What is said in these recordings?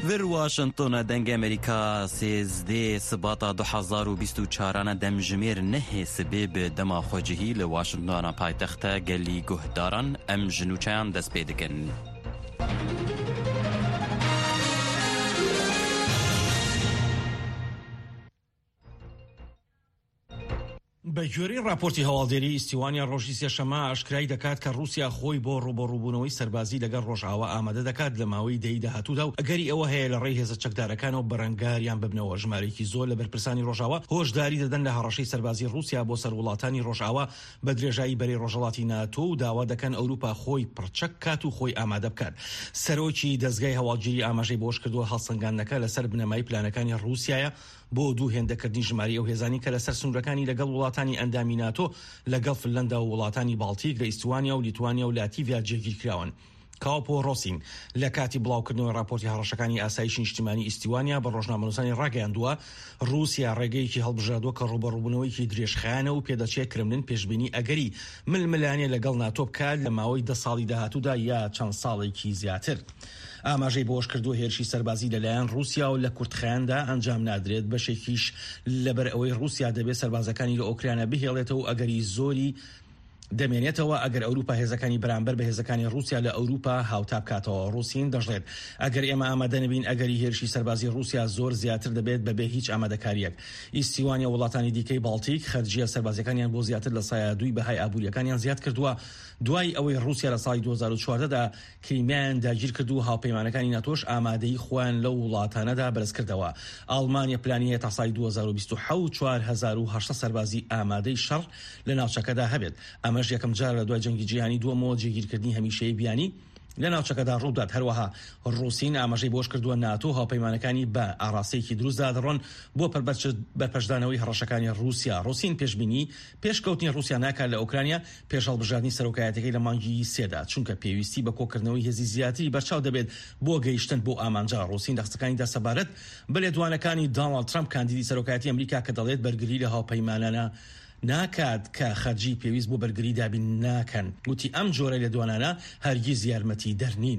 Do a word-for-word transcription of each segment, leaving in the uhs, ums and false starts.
در واشنطن دنگ امریکا سیزده سباتا دو هزار و بیست و چهار دم جمیر نه سبب دما خوجهی لواشنطن پایتخت گلی گهداران ام جنوچان دست پیدکن. بەگوێرەی راپۆرتی هەواڵدێری ئیسیوانیا ڕۆژی سێشەمە ئاشکرای دەکات کە رووسیا خۆی بۆ ڕوبەڕووبوونەوەی سەربازی لەگەڵ ڕۆژئاوا ئامادە دەکات لە ماوەی دەی داهاتوودا و ئەگەری ئەوە هەیە لە ڕێی هێزە چەکدارەکانەوە بەرەنگاریان ببنەوە. ژمارەیەکی زۆر لە بەرپرسانی ڕۆژئاوا هۆشداری دەدەن لە هەڕەشەی سەربازی رووسیا بۆ سەر وڵاتانی ڕۆژئاوا بە درێژایی بەرەی ڕۆژهەڵاتی ناتۆ و داوا دەکەن ئەوروپا خۆی پڕچەک کات و خۆی ئامادە بکات. سەرۆکی دەستگای هەواڵگیری ئاماژەی بۆش کردووە هەڵسەنگاندنەکە لەسەر بنەمای پلانەکانی رووسیایە بۆ دوو هێندەکردنی ژماری ئەو هێزانی کە لەسەر سنوورەکانی لەگەڵ وڵاتانی ئەندامی ناتۆ لەگەڵ فنلەندا و وڵاتانی باڵتیک لە ئیستوانیا و لیتوانیا و لاتیڤیا جێگیر کراون. کاوپۆ ڕۆسین لە کاتی بڵاوکردنەوەی راپۆرتی هەڕەشەکانی ئاسایشی نیشتیمانی ئیستیوانیا بە ڕۆژنامەنووسانی ڕاگەیاندووە رووسیا ڕێگەیەکی هەڵبژاردووە کە ڕوبەڕووبوونەوەیکی درێژخایەنە و پێدەچێت کرملین پێشبینی ئەگەری ململانێ لەگەڵ ناتۆ بکات لە ماوەی دە ساڵی داهاتوودا یا چەند ساڵێکی زیاتر. ئاماژەی بۆش کردووە هێرشی سەربازی لەلایەن رووسیا و لە کورتخایاندا ئەنجام نادرێت بەشێکیش لەبەر ئەوەی رووسیا دەبێت سەربازەکانی لە ئۆکرانیا بهێڵێتەوە و ئەگەری زۆری دەمێنێتەوە ئەگەر ئەوروپا هێزەکانی بەرامبەر بە هێزەکانی رووسیا لە ئەوروپا هاوتا بکاتەوە. رووسین دەژڵێت ئەگەر ئێمە ئامادە نەبین ئەگەری هێرشی سەربازی رووسیا زۆر زیاتر دەبێت بەبێ هیچ ئامادەکاریەک. ئیستیوانیا وڵاتانی دیکەی باڵتیک خەرجیە سەربازەکانیان بۆ زیاتر لە سایە دووی بەهای ئابوووریەکانیان زیاد کردووە دوای ئەوەی رووسیا لە ساڵی دوو هەزار و چواردەدا کریمیان داگیر کرد و هاوپەیمانەکانی ناتۆش ئامادەی خۆیان لە وڵاتانەدا بەرز کردەوە. ئەڵمانیا پلانیە تا ساڵی دوو هەزار و بیست و حەوت چوار هەزار و هەشت سەربازی ئامادەی شەڕ لە ناوچەکەدا هەبێت. ئەمەش یەکەم جار لە دوای جەنگی جیهانی دووەمەوە جێگیرکردنی هەمیشەیی بیانی لە ناوچەکەدا ڕوودات. هەروەها رووسین ئاماژەی بۆش کردووە ناتۆ هاوپەیمانەکانی بە ئاڕاستەیەکی دروستدا دەڕۆن بۆ بەرپەشدانەوەی هەڕەشەکانی رووسیا. رووسین پێشبینی پێشکەوتنی رووسیا ناکات لە ئۆکرانیا پێش هەڵبژاردننی سەرۆکایەتەکەی لە مانگی سێدا چونکە پێویستی بە کۆکردنەوەی هێزی زیاتری بەرچاو دەبێت بۆ گەیشتن بۆ ئامانجا. رووسین دەستەکانیدا سەبارەت بە لێدوانەکانی دۆناڵد ترامپ کاندیدی سەرۆکایەتی ئەمریکا کە دەڵێت بەرگری لە هاوپەیمانانە ناکات کە خەرجی پێویست بۆ بەرگری دابین ناکەن. گوتی ئەم جۆرە لێدوانانە هەرگیز یارمەتی دەرنین.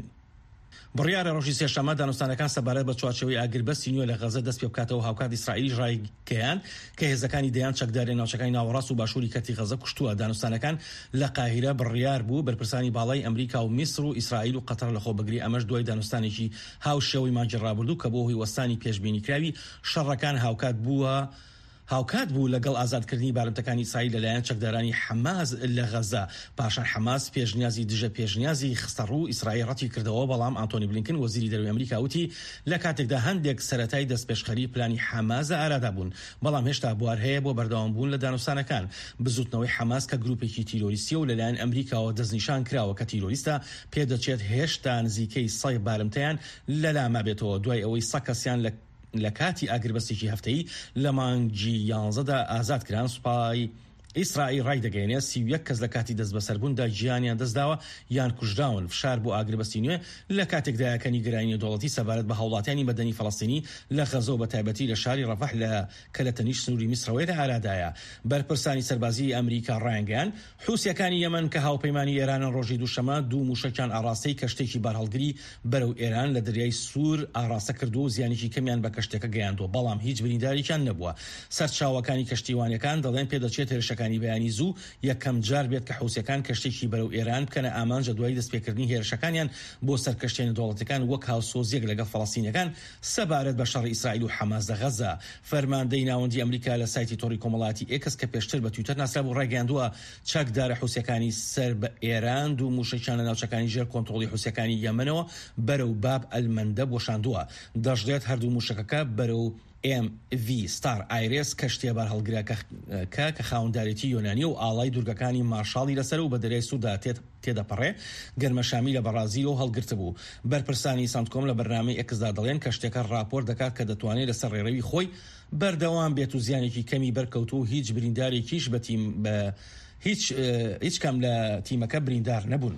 بڕیارە ڕۆژی سێشەمە دانوستانەکان سەبارەت بە چوارچێوەی ئاگربەستی نوێ لە غەزە دەست پێ بکاتەوە هاوکات ئیسرائیلی ڕایگەیاند کە هێزەکانی دەیان چەکداری ناوچەکانی ناوەڕاست و باشووری کەتی غەزە کوشتووە. دانوستانەکان لە قاهیرە بڕیار بوو بەرپرسانی باڵای ئەمریکا و میسر و ئیسرائیل و قەتەر لە خۆبەگری ئەمەش دوای دانوستانێکی هاوشێوەی مانگی ڕابردوو کە بۆ هۆی وەستانی پێشبینیکراوی شەڕەکان هاوکات بووە هاوکات بوو لەگەڵ ئازادکردنی بارمتەکانی ئیسرائیل لەلایەن چەکدارانی حەماس لە غەزە. پاشان حەماس پێشنیازی دژە پێشنیازی خستە ڕوو ئیسرائیل ڕەتی کردەوە، بەڵام ئانتۆنی بلینکن وەزیری دەرەوەی ئەمریکا وتی لە کاتێکدا هەندێک سەرەتای دەستپێشخەری پلانی حەماس ئارادا بوون، بەڵام هێشتا بوار هەیە بۆ بەردەوامبوون لە دانوستانەکان. بزوتنەوەی حەماس کە گروپێکی تیرۆریستی و لەلایەن ئەمریکاوە دەستنیشان کراوە کە تیرۆریستە پێدەچێت هێشتا نزیکەی سەی بارمتەیان لەلاما بێتەوە دوای ئەوەی سە کەسیان لە لە کاتی ئاگربەستێکی هەفتەیی لە مانگی یانزەدا ئازاد کران. سوپای ئیسرائیل ڕای دەگەێنێت سی و یەک کەس لە کاتی دەستبەسەربووندا گیانیان دەستداوە یان کوژراون. فشار بۆ ئاگربەستی نوێ لە کاتێکدا یەکەنی گرانی دەوڵەتی سەبارەت بە هاوڵاتیانی مەدەنی فەڵەستینی لە غەزە بە تایبەتی لە شاری ڕەفەح لە کە لە تەنیش سنووری میسرەوەی لە ئارادایە. بەرپرسانی سەربازی ئەمریکا ڕایگەیان حوسیەکانی یەمەن کە هاوپەیمانی ئێرانن ڕۆژی دووشەمە دوو موشەکیان ئاڕاستەی کەشتێکی بارهەڵگری بەرەو ئێران لە دەریای سوور ئاڕاستە کردو و زیانێکی کەمیان بە کەشتێکە گەیاندوە، بەڵام هیچ برینداریان نەبووە. سەرچاوەکانی کەشتیوانیەکان دەڵێن پێدەچێت هێرشەکانی بەیانی زوو یەکەم جار بێت کە حوسیەکان کەشتێکی بەرەو ئێران بکەنە ئامانجە دوای دەستپێکردنی هێرشەکانیان بۆ سەرکەشتێنە دەوڵەتەکان وەک هاوسۆزیەک لەگەڵ فەڵەستینیەکان سەبارەت بە شەڕی ئیسرائیل و حەماس لە غەزە. فەرماندەی ناوەندی ئەمریکا لە سایتی تۆڕی کۆمەڵایەتی ئێکس کە پێشتر بە تویتەر ناسرا بوو ڕایگەیاندووە چەکدارە حوسیەکانی سەر بە ئێران دوو موشەکیان لە ناوچەکانی ژێر کۆنتڕۆڵی حوسیەکانی یەمەنەوە بەرەو باب ئەلمەندە بۆشاندووە. دەژڵێت هەردوو موشەکەکە بەرەو ئێم ڤی ستار ئایرس کەشتێ بار هەڵگراکە کە خاوەنددارێتی یۆنانی و ئاڵای دوورگەکانی مارشاڵی لەسەر و بە دەریای سوودا تێدەپەڕێ گەرمەشامی لە بەرازیل و هەڵگرت بوو. بەرپرسانی سانتکۆم لە بەرنامەی ئێکسدا دەڵێن کەشتێکە راپۆر دەکات کە دەتوانێت لەسەر ڕێڕەوی خۆی بەردەوام بێت و زیانێکی کەمی بەرکەوت و هیچ بریندارێکیش بە تیم بە هیچ هیچ کەم لە تیمەکە بریندار نەبوون.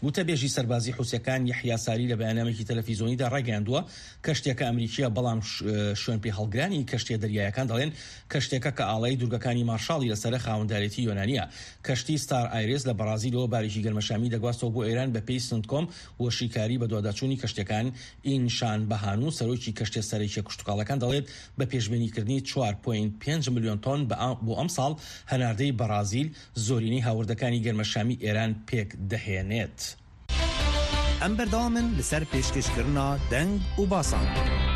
وتەبێژی سەربازی حوسەکان یحیا ساری لە بەیانامێکی تەلەڤیزۆنیدا ڕاگەیاندووە کەشتێکە ئەمریکیە بەڵام شوێن پێ هەڵگرانی کەشتێ دەریایەکان دەڵێن کەشتێکە کە ئاڵای دوورگەکانی مارشاڵی لەسەر خاوەندارێتی یۆنانیە. کەشتی ستار ئایرێز لە بەرازیلەوە بارێکی گەرمەشامی دەگواستەوە بۆ ئێران بە پێی سنتکۆم و شیکاری بە دوواداچوونی کەشتەکان. ئینشان بەهانوو سەرۆکی کەشتێ سەرەکی کشتتوکاڵەکان دەڵێت بە پێشبینیکردنی چوار کۆیڵ پێنج ملیۆن تۆن بۆ ئەم ساڵ هەناردەی بەرازیل زۆرینەی هاوردەکانی گەرمەشامی ئێران پێک دەهێنێت. ئەم بەردەوامن لەسەر پێشکەشکردنا دەنگ و باسان.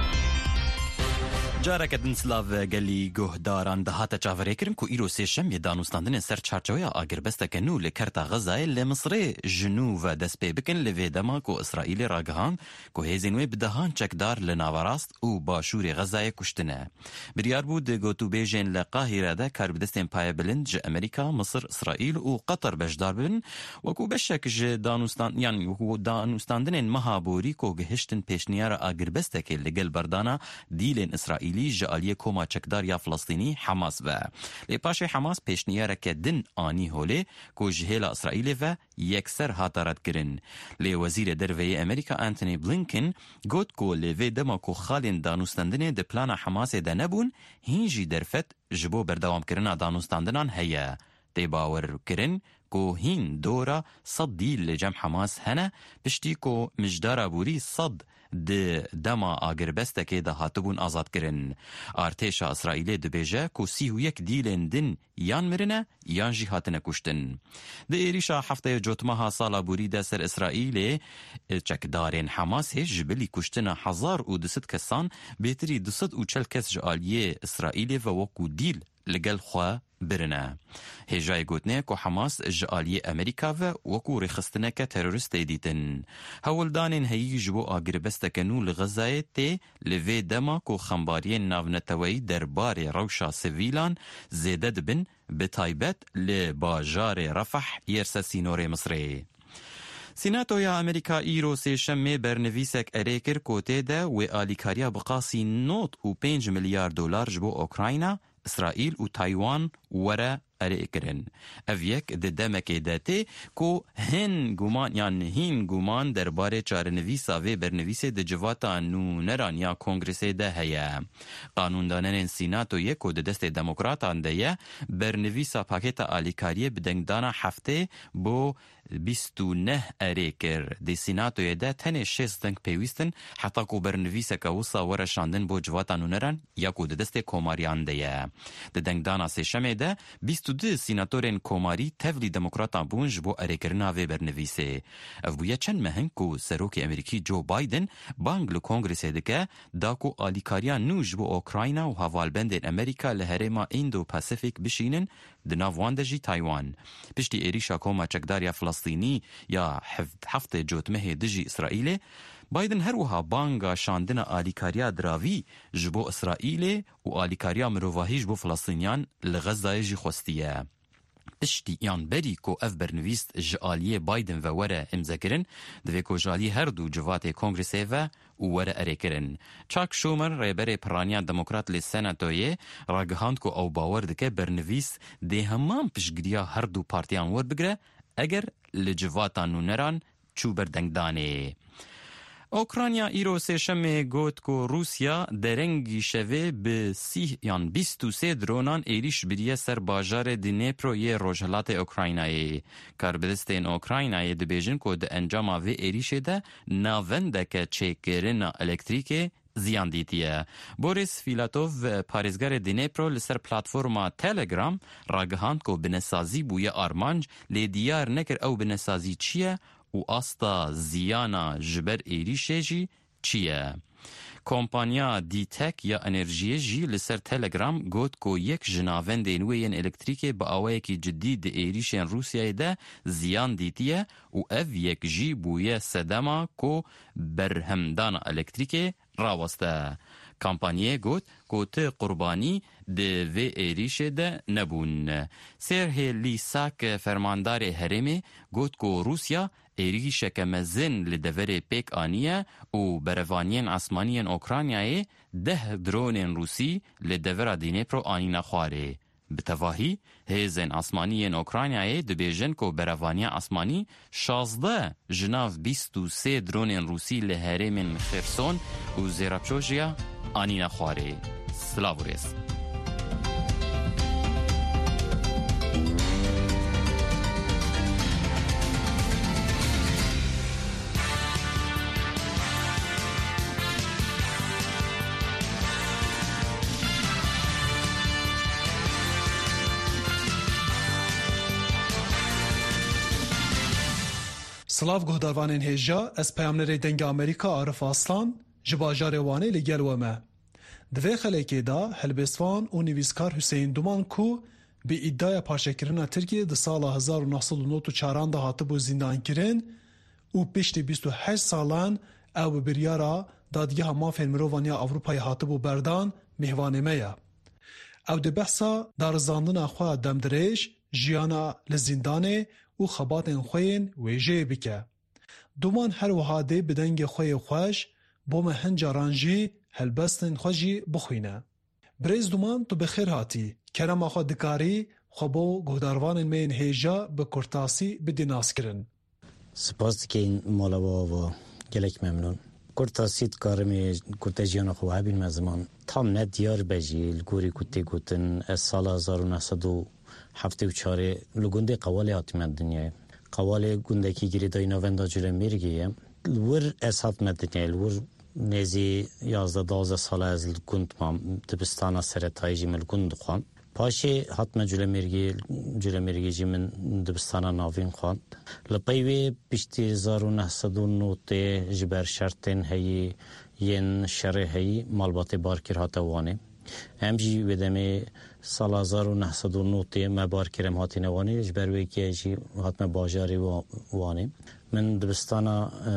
جارێکە دنسلاڤ گەلی گۆهداران دەهاتە چاوەڕێکردن و ئیرۆ سێشەمێ دانوستاندنên ser çarçoya agirbestereke nû li kerta Xezayê li Misrê ji nû ve dest pê bikin li vê dema ku İsraîlê ragihand ku hêzên wê bi dehan çekdar li navarast û başûrê Xezayê kuştine. Biryar bû di gotûbêjên li Qahîre de karbidestên payebilind ji Amerîka, Misir, İsraîl û Qetar beşdar bibin wekû beşek ji danûstan yan wekû danûstandinên meha borî ku gihiştin pêşniyara agirbestekê li gel berdana dîlên İsraîlî ji aliyê koma çekdar ya Filistînî Hamas ve. Lê paşê Hamas pêşniyareke din anî holê ku ji hêla İsraîlê ve yekser hata redkirin. Lê Wezîrê Derveyê Amerîka Anthony Blinken got ku lê vê dema ku xalên danûstandinê di plana Hamasê de nebûn, hîn jî derfet ji bo berdewamkirina danûstandinan heye. Tê bawer kirin ku hîn dora sed dîl li cem Hamas hene piştî ku mijdara borî sed di dema agirbestekê de hatibûn azadkirin. Artêşa İsraîlê dibêje ku sî û yek dîlên din yan mirine yan jî hatine kuştin. Di êrîşa hefteyê cotmeha sala borî de ser İsraîlê çekdarên Hamasê ji bilî kuştina hezar û du sed kesan bêtirî du sed û çel kes ji aliyê İsraîlê ve wekû dîl li gel xwe birine. Hêjayê gotinê ku Hamas ji aliyê Amerîka ve wekû rêxistineke teroristê dîtin. Hewildanên heyî ji bo agirbesteke nû li Xezayê tê li vê dema ku xembariyên navneteweyî derbarê rewşa sivîlan zêde dibin, bi taybet li bajarê Refah yerse sînorê Misrê. Sînatoya Amerîka îro sêşemê bernivîsek erê kir ku tê de wê alîkariya biqasî not û pênc milyar dolar ji bo Ukrayna, İsraîl û Taywan were erê kirin. Ev yek di demekê de tê ku hin guman yan hîn guman derbarê çarenivîsa vê bernivîsê di civata nûneran ya Kongresê de heye. Qanûndanenên Sînatoyê ku di destê demokratan de ye bernivîsa pakêta alîkariyê bi dengdana heftê bo bîst û neh erê kir. Di Sînatoyê de tenê şêst deng pêwîstin heta ku bernivîseka wisa were şandin bo civata nûneran ya ku di destê komariyan de ye. Di dengdana sêşemê de bîst û du sînatorên komarî tevlî demokratan bûn ji bo erêkirina vê bernivîsê. Ev bûye çend mehing ku serokê Amerîkî Joe Biden bang li Kongresê dike da ku alîkariya nû ji bo Ukrayna û hevalbendên Amerîka li herêma Indo-Pasifik bişînin, di nav wan de jî Taywan. Piştî êrîşa koma çekdariya Filistînî ya heftê cotmehê dijî İsraîlê, Biden her wiha banga şandina alîkariya diravî ji bo İsraîlê û alîkariya mirovahî ji bo Filistînyan li Xezayê jî xwestiye. Piştî yan berî ku ev bernivîs ji aliyê Biden ve were imzekirin, divê ku ji aliyê her du civatê Kongresê ve û were erêkirin. Chuck Schumer rêberê piraniya Demokrat lê Senatoyê ragihand ku ew bawer dike bernivîs dê heman piştgiriya her du partiyan werbigire eger li civata nûneran çû ber dengdanê. Ukrayna îro sêşemê got ku Rusya derengî şevê bi sî yan bîst û sê dronan êrîş biriye ser bajarê Dnêpro yê rojhilatê Ukraynayê. Karbidestên Ukraynayê dibêjin ku di encama vê êrîşê de navendeke çêkirina elektrîkê ziyan dîtiye. Boris Filatov, parêzgarê Dnêpro li ser platforma Telegram ragihand ku binesazî bûye armanc lê diyar nekir ew binesazî çi ye û asta ziyana ji ber êrîşê jî çi ye. Kompanya Dîtek ya enerjiyê jî li ser Telegram got ku yek ji navendên wê yên elektrîkê bi awayekî ciddî di êrîşên Rûsyayê de ziyan dîtiye û ev yek jî bûye sedema ku berhemdana elektrîkê raweste. Kampanyayê got ku ti qurbanî di vê êrîşê de nebûn. Serhê Lîsak, fermandarê herêmê, got ku Rusya êrîşeke mezin li deverê pêk aniye û berevaniyên asmaniyên Ukraynayê deh dronên Rûsî li devera Dnêpro anîne xwarê. بتواهی هیزن اسمانیین اوکراینای دبیجن کو بروانیا اسمانی شازده جناف بیست و سه درونین روسی لهرمین خرسون و زیراپچوژیا آنینا خواره. سلاوریس. سلاف گهداروانین هیجا از پیامنری دنگ امریکا عارف اسلان جباجار وانه لگل ومه. دوی خلیکی دا هلبسوان و نویسکار حسین دومان کو به ادعای پارچه‌کردن ترکیه در سال هزار و نهصد و نود و چهار ده هاتبو زندان کردن و پشت بیست و هشت سالان او بریارا دادگاه مافیا مروانیا اروپای هاتبو بردان مهوانه میا. او ده بحثا دارزاندن خوا دمدرش جیانا لزندانه و خباتن خوین ویجه بکه. دومان هر وحاده بدنگ خوی خوش بوم هنجارانجی هلبستن خوشی بخوینه. بریز دومان تو بخیر هاتی. کرم آخوا دکاری خوبو گهداروان مین هیجا به کرتاسی بدیناس کرن. سپاس که این مالوا و گلک ممنون. کرتاسی کارمی کرتاجیان خواه بین مزمان. تام ند دیار بجی الگوری کتی گوتن از سال هزار و نهصد و هفته و چاره لگونده قوالی آتی مدنیه. قوالی گونده که گیری دای نووندا جوره میرگیه. ور از هفت مدنیه. ور نزی یازده دازده سال از گوند ما دبستان سرطایی جی من گوند خوان. پاشی حتما جوله میرگی جوله میرگی جی من دبستان ناوین خوان. لپایوی بیشتر زارو نهصد و نوته جبر شرطن هی ین شره هی مالبات بارکر هات وانه. امجی ودمی سال هزار و نهصد و نوته مبار کرم هاتی نوانی جبر ویکی جی حتما باجاری وانی من دبستان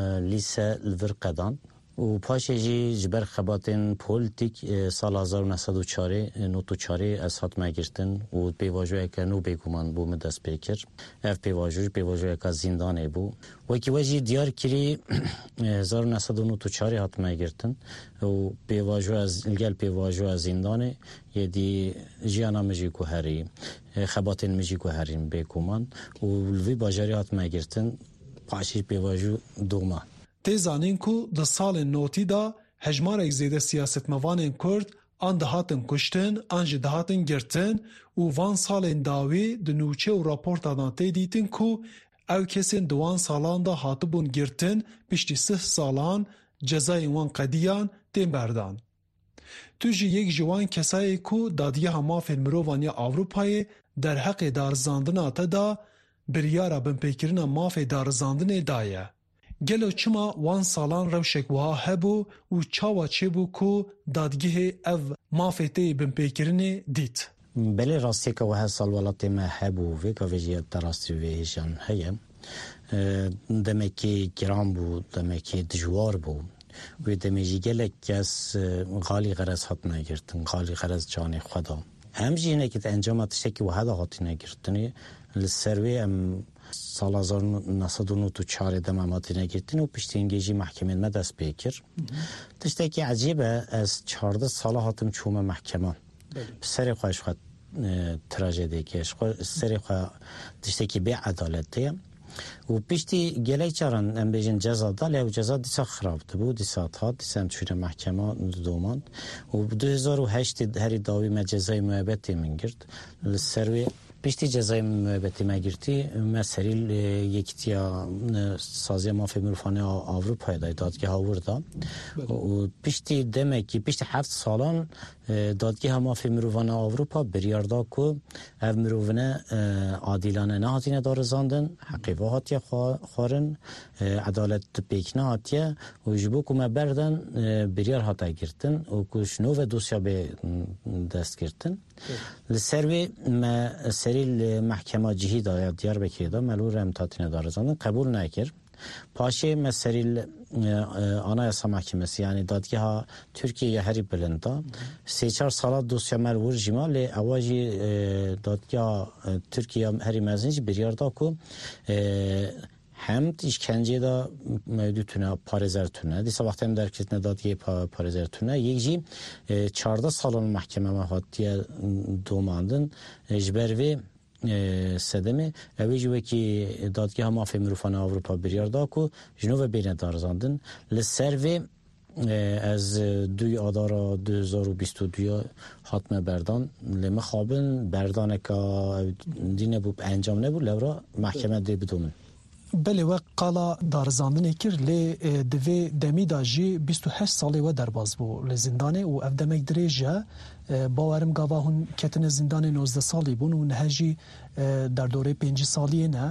لیسه الورقدان و پاشه جی جبر خباتن پولیتیک سال هزار و نهصد و چهار نوت و چهار از حتما گرتن و پیواجوی که نو بگومان بو مدست پیکر اف پیواجوی پیواجوی که زندانه بو و کی وجی دیار کری هزار و نهصد و نوت و چهار حتما گرتن و پیواجوی از الگل پیواجوی از زندانه یه دی جیانا مجی کوهری خباتن مجی کوهرین بگومان و لوی باجاری حتما گرتن پاشی پیواجو دوما تیزانین کو ده سال نوتی دا هجمار اگزیده سیاست موانین کرد آن دهاتن کشتن آنج دهاتن گرتن و وان سالین داوی ده نوچه و راپورت آدان تی دیتن کو او کسین دوان سالان دا هاتبون گرتن پشتی سه سالان جزای وان قدیان تیم بردان. توجی یک جوان کسایی کو دادیه همافل مروانیا آوروپای در حق دارزاندن آتا دا بریارا بنپیکرنا مافی دارزاندن دایه. گلو چما وان سالان روشک وها هبو و چاوا چه بو کو دادگیه او مافیتی بمپیکرنی دیت. بله راستی که وها سال ولاتی ما هبو وی که ویجی دراستی ویجان هیم دمکی گرام بو دمکی دجوار بو و دمیجی گلک کس غالی غرز حت نگرتن غالی غرز جان خدا همجی اینه که انجاماتش که وها دا حتی نگرتنی لسروی ام سال هزار و نهصد و نود و چهار دماماتی نگرتن و پشت انگیجی محکمه مدست بیکر تشته که عجیبه از چهارده سال هاتم چوم محکمان سری خواهش خواهد تراجدی کش سری خواهد تشته که بی عدالت دیم و پشتی گلی چران ام بیجن جزا داله و جزا دیسا خراب بود دیسا تا دیسا هم چوره محکمه دوماند و دو هزار و هشت هری داوی ما جزای محبتی من گرد سروی پشتی جزای محبتی ما گرتی ما سریل یکتیا سازی مافی مروفانه آوروپای دای دادگاه آورده و پشتی دمه که پشتی هفت سالان دادگاه مافی مروفانه آوروپا بریارده که او مروفانه عادلانه نهاتینه دارزاندن حقیقه هاتیه خارن عدالت پیکنه هاتیه و جبو که ما بردن بریار هاته گرتن و کش نو و دوسیا به دست گرتن لسروی ما سریل محکمه جهی داید دیار بکیده ملور امتاتینه دارزاندن قبول نکر پاشه ما سریل آنایسا محکمسی یعنی دادگاه ترکیه یا هری بلندا سه چهار سالات دوسیا ملور جمال اواجی دادگاه ترکیه هری مزنج بریاردا کو هم işkence da mevdutuna parezertuna disa vaqt hem derket nedatiye parezertuna yekji çarda salon mahkeme hatiye domandın jberve sedemi evi veki dadgah mafya mirufan Avrupa bir yarda ku jnove bine darzandın li serve از دوی آدارا دو هزار و بیست و دو حتم بردان لما خوابن بردانه که دینه بود انجام نبود لورا محکمه دی بدومن بله وقت قالا دارزاندن اکر لی دوی دمی دا جی بیست و هشت سالی و درباز بو لزندانه و اف دمک دریجه باورم گاوا هون کتن زندان نوزده سالی بون و نهجی در دوره پنجی سالیه نه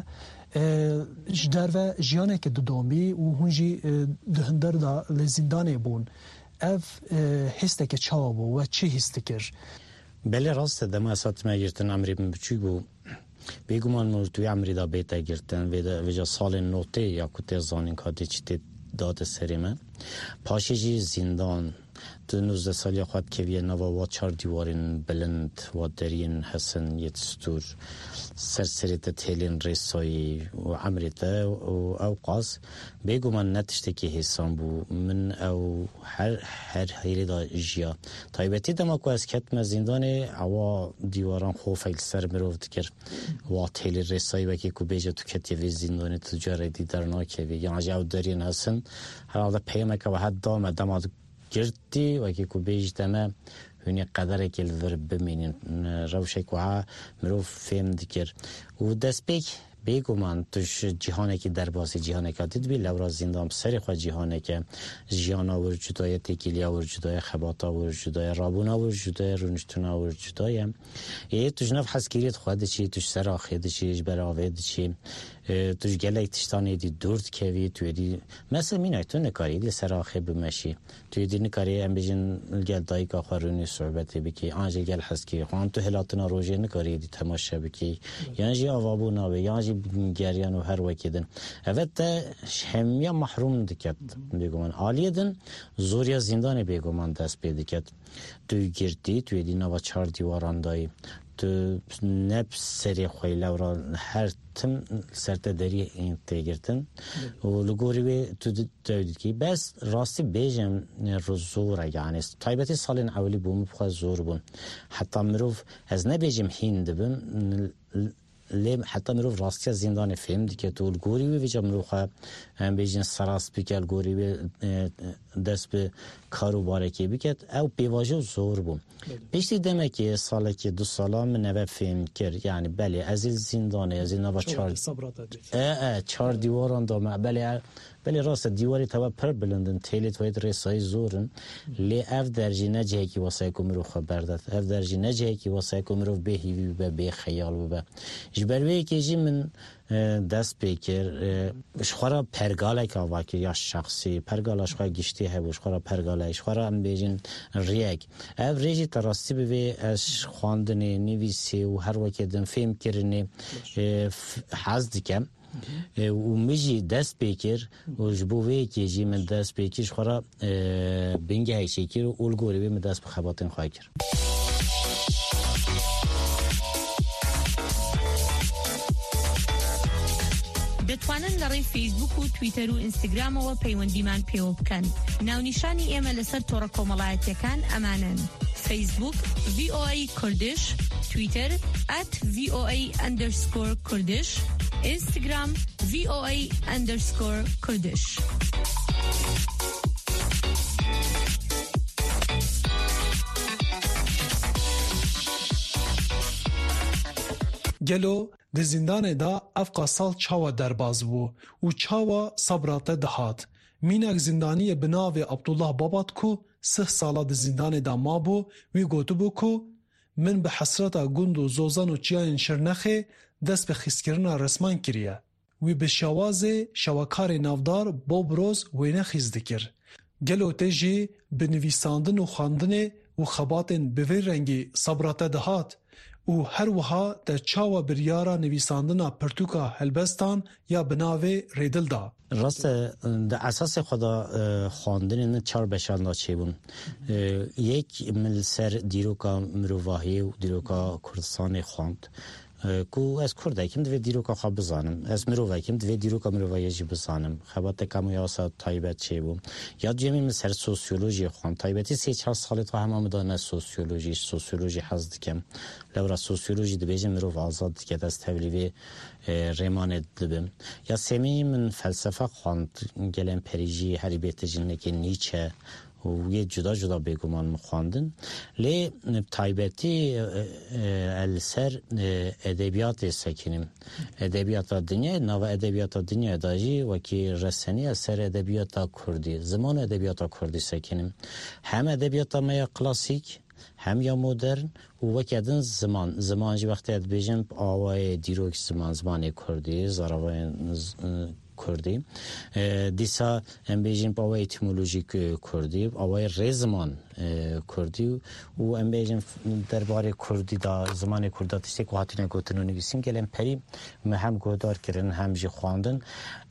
جدار و جیانه که دودومی و هنجی دهندر دا لزندانه بون اف هسته که چاوا بو و چی هسته کر بله راسته دما اسات ما گرتن امری من بچی بو بگمان موضوعی امری دا بیتا گرتن و جا سال نوته یا کتی زانین که دیچتی داد سریمه پاشجی زندان دو نوزده سالی خواهد که ویه نوا و چار دیوارین بلند و درین حسن یت ستور سرسریت تیلین ریسایی و عمریت و اوقاس بگو من نتشتی که حسان بو من او هر هر هیلی دا جیا تایبتی دما که از کتم زندان اوا دیواران خوفه سر مروفت کر و تیلی ریسایی وکی که بیجه تو کتیوی زندان تجاره دیدر ناکیوی یعنی جو درین حسن هر آده پیمه که و حد دام دما گرتی و که کو بیج دمه هنی قدره که الور بمینین روشه که ها مروف فهم دکر و دست بیگ بیگو من توش جهانه که در باسی جهانه که دید بی لورا زندام سری خواه جهانه که جیانا ور جدای تکیلیا ور جدای خباتا ور جدای رابونا ور جدای رونشتونا ور جدای یه توش نف حسکیریت خواهده چی توش سر آخیده چی جبر آویده چی توش گله تشتانی دی دورد کوی توی دی مثل مینای تو نکاری دی سر آخی بمشی توی دی نکاری ام بیجن گل دایی که خارونی صحبتی بکی آنجا گل حسکی خوان تو هلاتنا روژه نکاری دی تماشا بکی یعنی جی آوابو ناوی یعنی گریان و هر وکیدن اوت همیا محروم دکت بگومان آلیدن زوریا زندان بگومان دست بیدکت توی گردی توی دی نوا چار دیواران دایی تو نفس سری خوی لورا هر تم سرت دری این تیگرتن و لگوری به تو دادید کی بس راستی بیجم روزوره یعنی تایبتی سالن اولی بوم بخواد زور بون حتی مروف از نبیجم هند بون لیم حتی مروف راستی زندان فهم دیگه تو لگوری به ویجا مروخه هم بیجن سراس بکل گوری به دست به کارو بارکی بکت او بیواجه زور بون بیشتی دمه که ساله که دو ساله من نوه فهم کرد یعنی بله از این زندانه از این نوه چار چار دیواران دامه بله بله راست دیواری توا پر بلندن تیلیت وید رسای زورن لی اف درجی نجه کی واسه کومرو خبر داد اف درجی نجه کی واسه کومرو به هیوی به به خیال به جبروی که جی من دست بکر شخورا پرگاله که واقعی یا شخصی پرگالش خواهی گشتی هست شخورا پرگاله شخورا هم بیجن ریگ اف ریجی تراستی بوی از خواندن نویسی و هر وقت دن فهم کرنه حز دیکم و میجی دست بکر و جبوی که جی من دست بکرش خورا بینگه هیچی کر و اولگوری بی من دست بخباتن خواهی کر دەتوانن لە ڕێی فیسبوک و تویتەر و ئینستاگرامەوە پەیوەندیمان پێوە بکەن. ناونیشانی ئێمە لەسەر تۆڕە کۆمەڵایەتیەکان ئەمانن: فیسبوک ڤی ئۆ ئەی کوردش، تویتەر ئەت ڤی ئۆ ئەی ئەندەرسکۆر کوردش، ئینستاگرام ڤی ئۆ ئەی ئەندەرسکۆر کوردش. گلو د زندان دا افقا سال چاوا درباز بو و چاوا صبرات دهات مینک زندانی بناو عبدالله بابات کو سه سالا د زندان دا ما بو وی گوتو بو کو من به حسرتا گند و زوزان و چیان شرنخه دست به خیسکرنا رسمان کریه وی به شواز شواکار نافدار بوبروز وینه خیز دکر گلو تجی به نویساندن و خواندن و خباتن به وی رنگی صبرات دهات و هر وها در چاوا بریارا نویساندنا پرتوکا هلبستان یا بناوه ریدل دا. راست در اساس خدا خواندن این چهار بشان چه بون. یک مل سر دیروکا مروواهی و دیروکا کردستان خواند کو از کردایکم دوی دیروکا خواب بزانم از مروایکم دوی دیروکا مروایجی بزانم خبات کامو یاسا تایبت چه بو یاد جمی من سر سوسیولوژی خوام تایبتی سی چهار سالی تا همه مدانه سوسیولوژی سوسیولوژی حزد کم لورا سوسیولوژی دبیجی مرو آزاد که دست تولیوی ریمان دبم یا سمی من فلسفه خواند گلم پریژی هری بیت جنه که نیچه و یه جدا جدا بگمان مخواندن لی تایبتی السر ادبیات سکنیم ادبیات دنیا نو ادبیات دنیا داجی و کی رسانی اثر ادبیات کردی زمان ادبیات کردی سکنیم هم ادبیات ما کلاسیک هم یا مدرن و وکدن زمان زمان جی وقتی اد بیجن آوای دیروک زمان زمان کردی زاروای کردی دیسا ام بیجن با آوای اتیمولوژیک کردی آوای رزمان کردی و ام بیجن درباره کردی دا زمان کردات است که هاتین گوتنو نویسیم که لامپری هم گودار کردن هم جی خواندن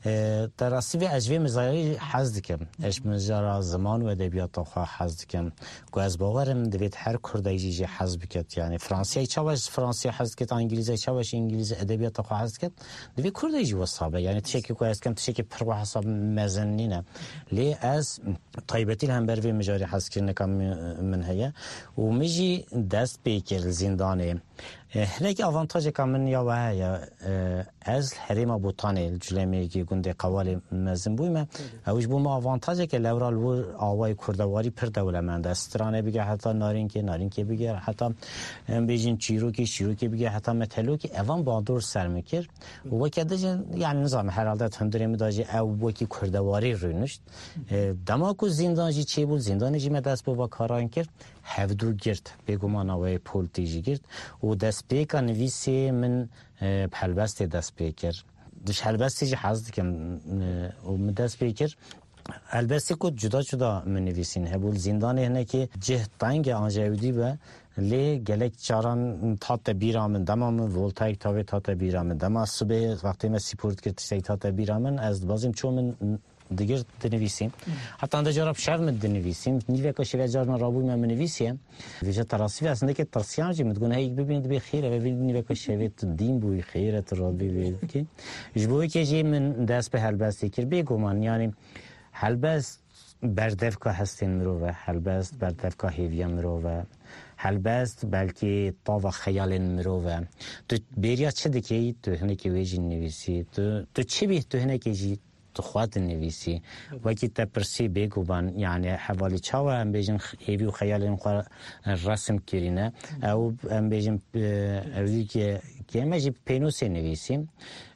در اصلی اجوی مزایای حزد کم اش مزار زمان و ادبیات خو حزد کم کو از باورم دوید هر کردی جی حزب کت یعنی فرانسوی چاوش فرانسوی حزد کت انگلیسی چاوش انگلیسی ادبیات خو حزد کت دوی کردی جی وصابه یعنی تشکی کو از کم تشکی پر حساب مزنینه لی از طیبتی هم بر وی مجاری حزد کن کم من هيا ومجي دست بيكر زندانه هناك أفانتاج كمان يا وهاي از حريم أبو طاني الجلمي كي كنت قوالي مزن بويمة أوش بوما أفانتاج كلاورا الور آواي كردواري پر دولة من دسترانه بيجي حتى نارين كي نارين كي بيجي حتى بيجين چيرو كي شيرو كي بيجي حتى متلو كي أفان بادور سرمكر وكده يعني نظام حرالة هندري مداجي أو وكي كردواري رونشت دماغو زندان جي چه بود زندان جي مدست بو وكاران كر هفدو گرد بگمان آوای پولتیجی گرد و دست بیکا نویسی من بحلبست دست بیکر دش حلبستی جی حزد کم و من دست بیکر البته که جدا جدا من نویسین هبول زندان هنه که جه تنگ آنجاودی به لی گلک چاران تات بیرامن دمام ولتایک تاوی تات بیرامن دما صبح وقتی من سیپورت کرد سی تات بیرامن از بازیم چون من دیگر دنویسیم حتی اند جراب شرم دنویسیم نیوه که شوی جارنا رابوی من نویسیم ویژه تراسی اصلا که ترسیان جی متگونه هیچ ببینید به خیره و ببینید نیوه که شوی دین بوی خیره ترابی بید که جبوی که جی من دست به حلبستی کر بگومان یعنی حلبست بردف که هستین مروه حلبست بردف که هیویا مروه حلبست بلکه طاوه خیال مروه تو بریا چه دکی تو هنه که ویجی نویسی تو تو چه بی تو هنه که جی تخوات النویسی وکی تپرسی بگوبان یعنی حوالی چاوه هم بیجن هیوی و خیال این رسم کرینه او هم بیجن اوی که که همه جی پینوسی نویسیم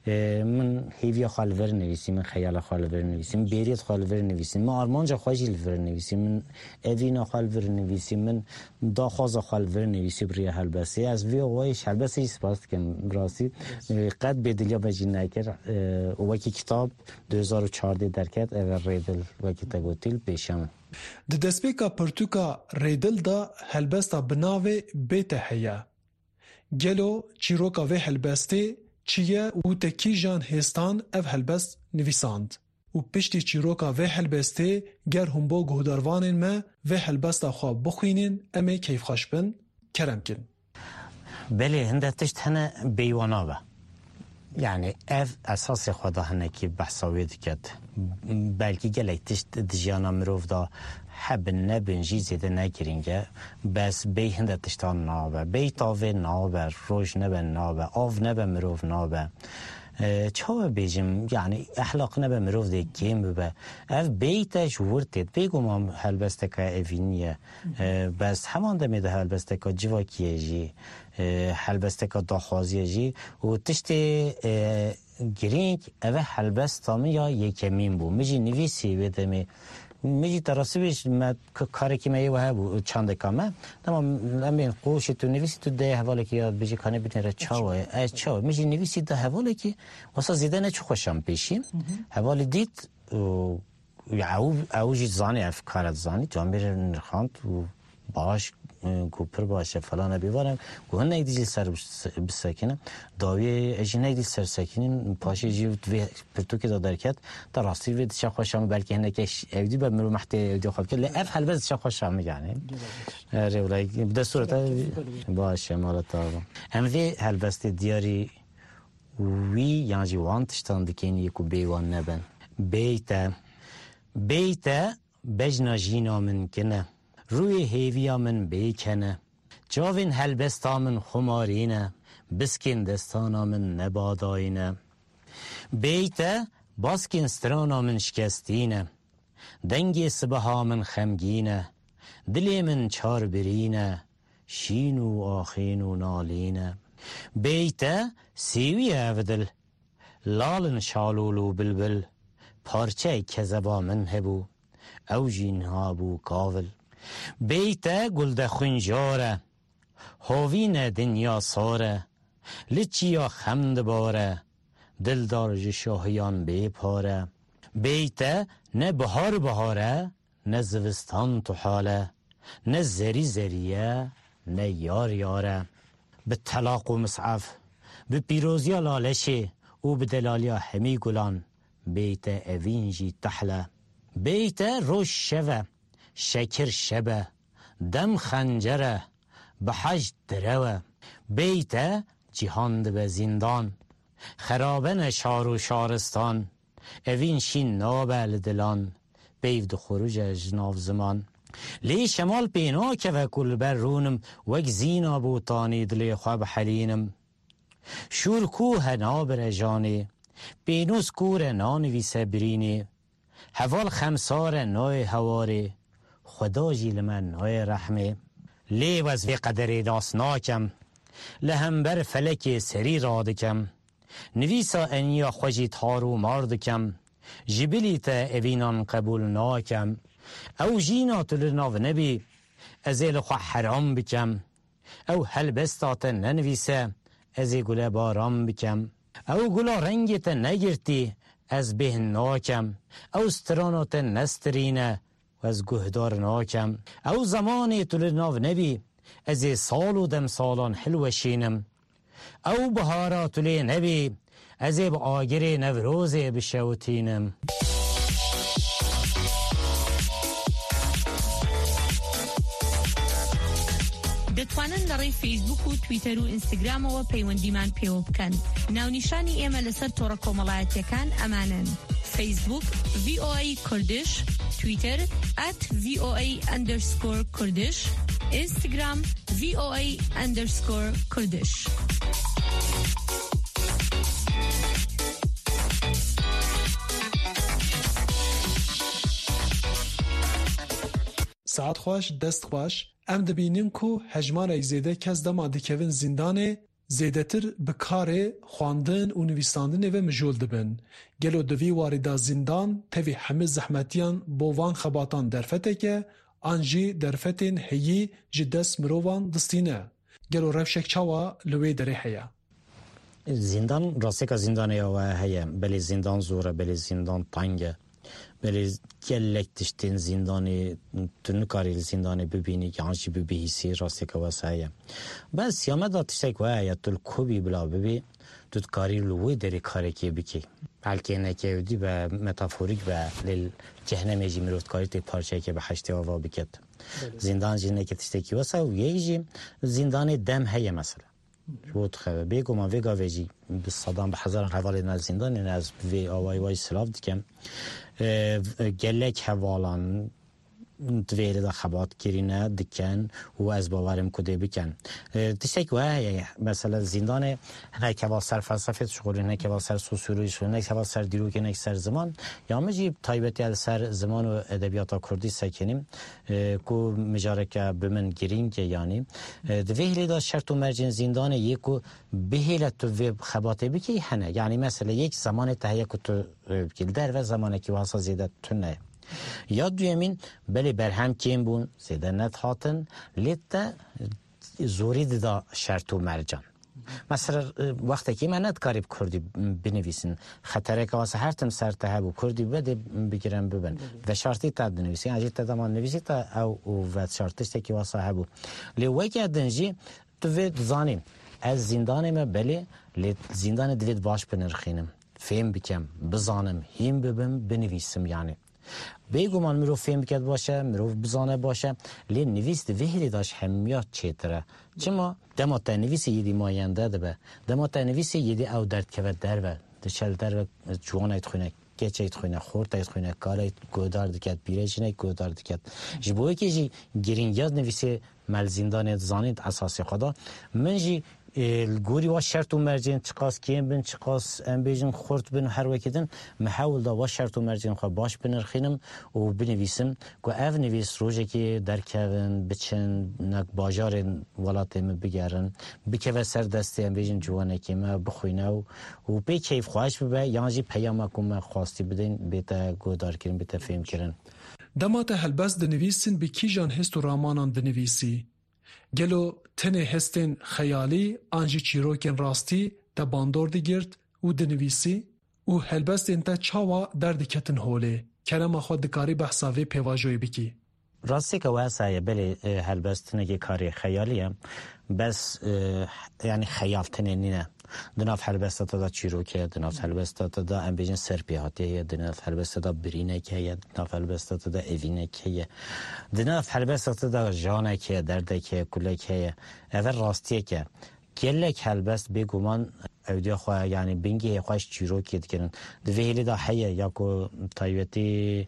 من هیوی خالور نویسیم من خیال خالور نویسیم بیریت خالور نویسیم من آرمانجا خواهی لور نویسیم من اوینا خالور نویسیم من داخواز خالور نویسیم بریه حلبسی از وی اوایش حلبسی سپاست کم براسی قد بدلیا بجی نکر وکی کتاب دو هزار و چهارده درکت اول ریدل وکی تگوتیل پیشم د دسپیکا پرتوکا ریدل دا هلبستا بناوه بیت هیا گلو چیروکا و هلبسته چیه و تکی جان هستان اف هلبست نویساند و پشتی چیروکا و هلبسته گر هم با گهداروانین ما و هلبستا خواب بخوینین امی کیف خوش بن کرم کن بله هنده تشت هنه بیواناوه يعني اف اساس خدا هنه کی بحثاوی دکت بلکه گلک تشت دجیانا مروف دا حب نبن جی زیده نگرینگه بس بی هنده تشتان نابه بی تاوه نابه روش نبن نابه آف نبه مروف نابه چاوه بیجم یعنی اخلاق نبه مروف ده کم ببه اف بیتش ورتید بگو ما هلبسته که اوینیه بس همان ده میده هلبسته که جواکیه جی هلبسته که داخوازیه جی و تشتی گرینگ اوه هلبسته می یا یکمین بو میجی نویسی بده می میجی تراسیبش ما کاری که میه و هبو چند کامه تمام امین قوش تو نویسی تو ده حواله که یاد بجی کنه بتنه چاوه از چاوه میجی نویسی ده حواله که واسه زیدن چه خوشم پیشیم حواله دید او او اوجی زانی افکارت زانی تو امیر نرخاند و باش کوپر باشه فلان بیوارم گو هن نگدیجی سر بسکنه داوی اجی نگدی سر سکنین پاشه جی و پرتو که دادرکت در راستی وید شخ خوشم بلکه هنه که اودی به مرو محتی اودی خواب کرد لی اف هلبز شخ خوشم میگنه رولای بده صورت باشه مالتا هم وی هلبستی دیاری وی یعنی جی وان تشتان دکینی کو بیوان نبن بیتا بیتا بجنا جینا من کنه روی هیویا من بیکنه جاوین هلبستا من خمارینه بسکن دستانا من نباداینه بیتا باسکن سترانا من شکستینه دنگی سبها من خمگینه دلی من چار برینه شینو آخینو نالینه بیتا سیوی افدل لالن شالولو بلبل پارچه کذبا من هبو او جینها بو کاول بیتا گلده خونجاره هاوین دنیا ساره لچیا خمد باره دلدار جشاهیان بیپاره بیتا نه بهار بهاره نه زوستان تو حاله نه زری زریه نه یار یاره به طلاق و مصعف به پیروزی لالشه و به دلالیا همی گلان بیتا اوینجی تحله بیتا روش شوه شکر شبه دم خنجره به حج دروه بیتا جهاند به زندان خرابن شار و شارستان اوین شین نابل دلان بیفد خروج جناف زمان لی شمال پینا که و کل بر رونم وک زینا بوتانی دلی خواب حلینم شور کوه نابر جانی بینوس کور نانوی سبرینی حوال خمسار نوی هواری خدا جیل من نوی رحمه لی وزوی قدری داسناکم لهمبر فلک سری رادکم نویسا انیا خوشی تارو ماردکم جبلی تا اوینان قبول ناکم او جینا تلناو نبی ازیل خو حرام بکم او هل بستات ننویسه ازی گله بارام بکم او گلا رنگت نگرتی از به ناکم او سترانات نسترینه و از گهدار ناکم او زمانی تلناو نبی ازی سال و دم سالان حلوشینم او بهارات لی نبی ازی با آگری نوروزی بشوتینم دەتوانن لەڕێی فیسبوک و تویتەر و ئینستاگرامەوە پەیوەندیمان پێوە بکەن. ناونیشانی ئێمە لەسەر تۆڕە کۆمەڵایەتیەکان ئەمانن: فیسبوک وی او ای کوردش، تویتر ات وی او ای اندرسکور کوردش، اینستاگرام وی او ای اندرسکور کوردش. ساعت خوش دست خوش ام دبینیم کو هجمار زیده کس دما دکوین زندانه زیده تر بکاره خواندن و نویساندن و مجول دبن. گلو دوی واردا زندان تاوی همه زحمتیان بووان خباتان درفته که آنجی درفتین هیی جدس مرووان دستینه. گلو روشک چاوا لوی دره هیا. زندان راسته که زندان یا هیا بلی زندان زوره بلی زندان تنگه. بلی گلک تشتین زندانی تنکاری زندانی ببینی که آنچه ببیسی راسته که واسه بس یا مدت تشتک وای تل کوبی بلا ببی تو کاری لوی دری کاری که بکی بلکه نکه ودی به متافوریک به لیل جهنم جی میرفت کاری تی پارچه که به هشتی آوا بکت زندان جی نکه تشتکی واسه و یکی زندان دم هیا مثلا بود خب بیگم ما ویگا ویجی به صدام به هزار حوالی نز زندان نز وی آوای وای سلاف دیکم گلک حوالان دویل دا خبات کرینه دکن و از باورم کده بکن تشتک وای مثلا زندان نه که سر فلسفه شغل نه که سر سوسیولوژی شغل نه که سر دیروک نه سر زمان یا مجی تایبتی از سر زمان و ادبیات کردی سکنیم کو مجارک بمن گرین که یعنی دویل دا شرط و مرجن زندان یکو بهیلت تو خبات بکی هنه یعنی مثلا یک زمان تهیه که تو در و زمانی که واسه زیده تو نه یا دویمین بلی برهم کیم بون زیده ند هاتن لیتا زوری دا شرط و مرجان مثلا وقتی که من ندکاری کردی بنویسن خطره که واسه هر تم سرته هبو کردی بده بگیرن ببن و شرطی تا بنویسی اجی تا دمان نویسی تا او و شرطش که واسه هبو لیوی که دنجی تو وید زانیم از زندان ما بله لی زندان دوید باش بنرخینم فهم بکم بزانم هیم ببم بنویسم یعنی بگمان مرو فهم بکد باشه مرو بزانه باشه لی نویس دویهری داشت همیات چیتره چما دما تا نویس یدی ماینده دبه دما تا نویس یدی او درد که در و دشل در و جوان ایت خونه کچ ایت خونه خورد ایت خونه کار ایت گودار دکت بیرش نه گودار دکت جبوی که جی گرین یاد نویس مل زندان زانید اساس خدا من جی الگوری و شرط و مرجین چقاس کیم بن چقاس ام بیجن خورد بن هر وکیدن محاول دا و شرط و مرجین خو باش بنرخینم و بنویسم کو اف نویس روزی که در کردن بچن نک بازار ولات م بگیرن بکوه سر دست ام بیجن جوانه که ما بخوینه و و به کیف خواهش ببه یعنی پیام کوم خواستی بدین بیت گودار کردن بیت فهم کردن دمات هلبس دنویسن بکی جان هست و رامانان دنویسی گلو تنه هستن خیالی آنجی چیروکن راستی تا باندور دیگرد و دنویسی و هلبست انتا چاوا در دکتن هوله کلمه خود دکاری بحثاوی پیواجوی بکی راستی که واسه بله هلبست نگی کاری خیالیه بس یعنی خیال تنه نینه دناف هلبست تا چیروکه دناف هلبست تا ام بیجن سرپیاتیه دناف هلبست تا برینه که دناف هلبست تا اوینه که دناف هلبست تا جانه که درده که کله که اول راستیه که کلک هلبست بگومان اودیا خواه یعنی بینگی خواهش چیروکه دکرن دویلی دا حیه یا که تایوتی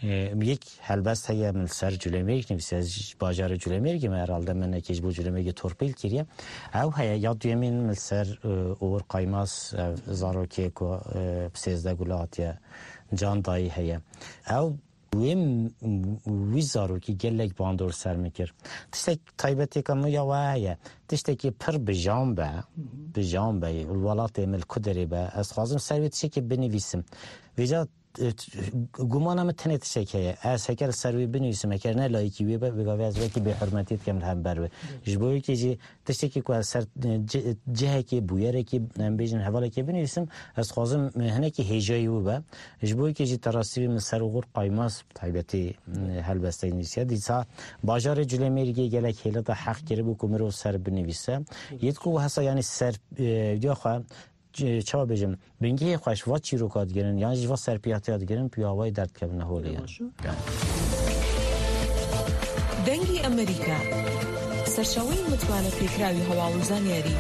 یک هلبست هیا من سر جلومیرک نویسی از باجار جلومیرک ما ارالده من نکیش بو جلومیرک تورپیل کریه او هیا یاد دویمین من سر اور قایماس زاروکی که سیزده گلاتیه جان دایی هیا او ویم وی زاروکی گلک باندور سر میکر تشتک تایبتی که مو یا وایه تشتکی پر بجام با بجام با الولات مل کدری با از خوازم سرویتشی که بنویسم ویجا گمانم تنیت شکیه از هکر سروی بنویسم هکر نه لایکی وی بگاوی از وکی به حرمتیت کم هم بروه جبوی که جی تشتی که از سر جهه که بویره که بیجن حواله که بنویسم از خوازم هنه که هیجایی و با جبوی که جی تراسیوی من سر غور قایماس طایبتی هل بسته نویسیه دیسا باجار جلومیرگی گلک هیلت حق گره بو کمرو سر بنویسه یدکو حسا یعنی سر یا خواه چه بجم بینگی خوش و چی رو کاد گرن یعنی جوا سرپیاتیات گرن پیاوای درد کبنه هولی دنگی امریکا سرشوی متوانه پیکراوی هوا و زانیاری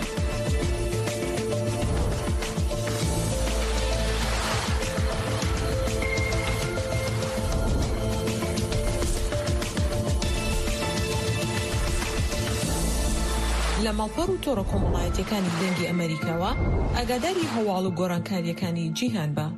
لما پرو تورو کۆمەڵایەتیەکانی دەنگی ئەمریکاوە ئاگاداری هەواڵ و گۆڕانکاریەکانی جیهان بە.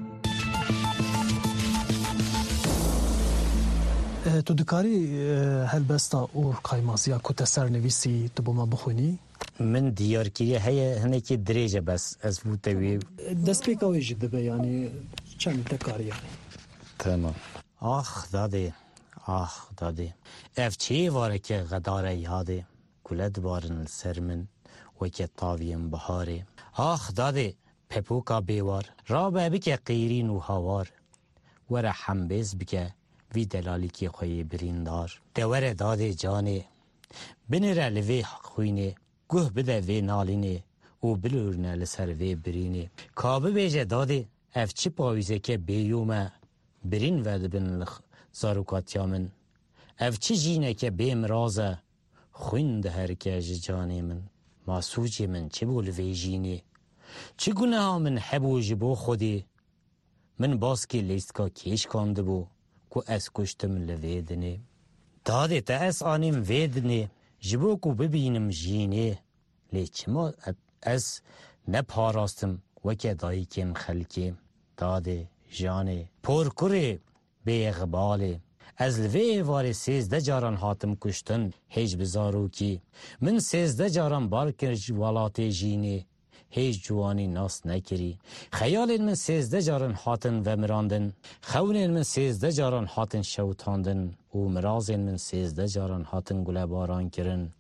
تو دکاری هلبستا اور قایماز یا کتا سرنویسی تو با ما بخونی؟ من دیارکیری هیا هنکی دریجه بس از بوتوی دست پیکاوی جده به یعنی چند دکاری یعنی تمام آخ داده آخ داده اف چی واره که غداره یاده کلد بارن سر من و که تاویم بهاره آخ داده پپوکا بیوار رابه بکه قیرین و هوار وره حمبیز بکه وی دلالی که خوی بریندار دوره داده جانه بنره لوی خوینه گوه بده وی نالینه او بلورنه لسر وی برینه کابه بیجه داده اف چی پاویزه که بیومه برین ود بین زاروکاتیامن اف چی جینه که بیم رازه خوین ده هر که جانه من ماسوجی من چه بول وی جینه چه گناه من حبو جبو خودی من باز که لیست که کیش کنده بو کو از کشتم لویدنه داده تا از آنیم ویدنه جبو کو ببینم جینه لیچما از نپاراستم وکه دایی کم خلکیم داده جانه پرکره به اقباله از لوی وار سیزده جاران حاتم کشتن هیچ بزارو کی من سیزده جاران بارکرج ولات جینه هیچ جوانی ناس نکری خیال من سیزده جارن حاتن و مراندن خون من سیزده جارن حاتن شوتاندن و مراز من سیزده جارن حاتن گله باران کرن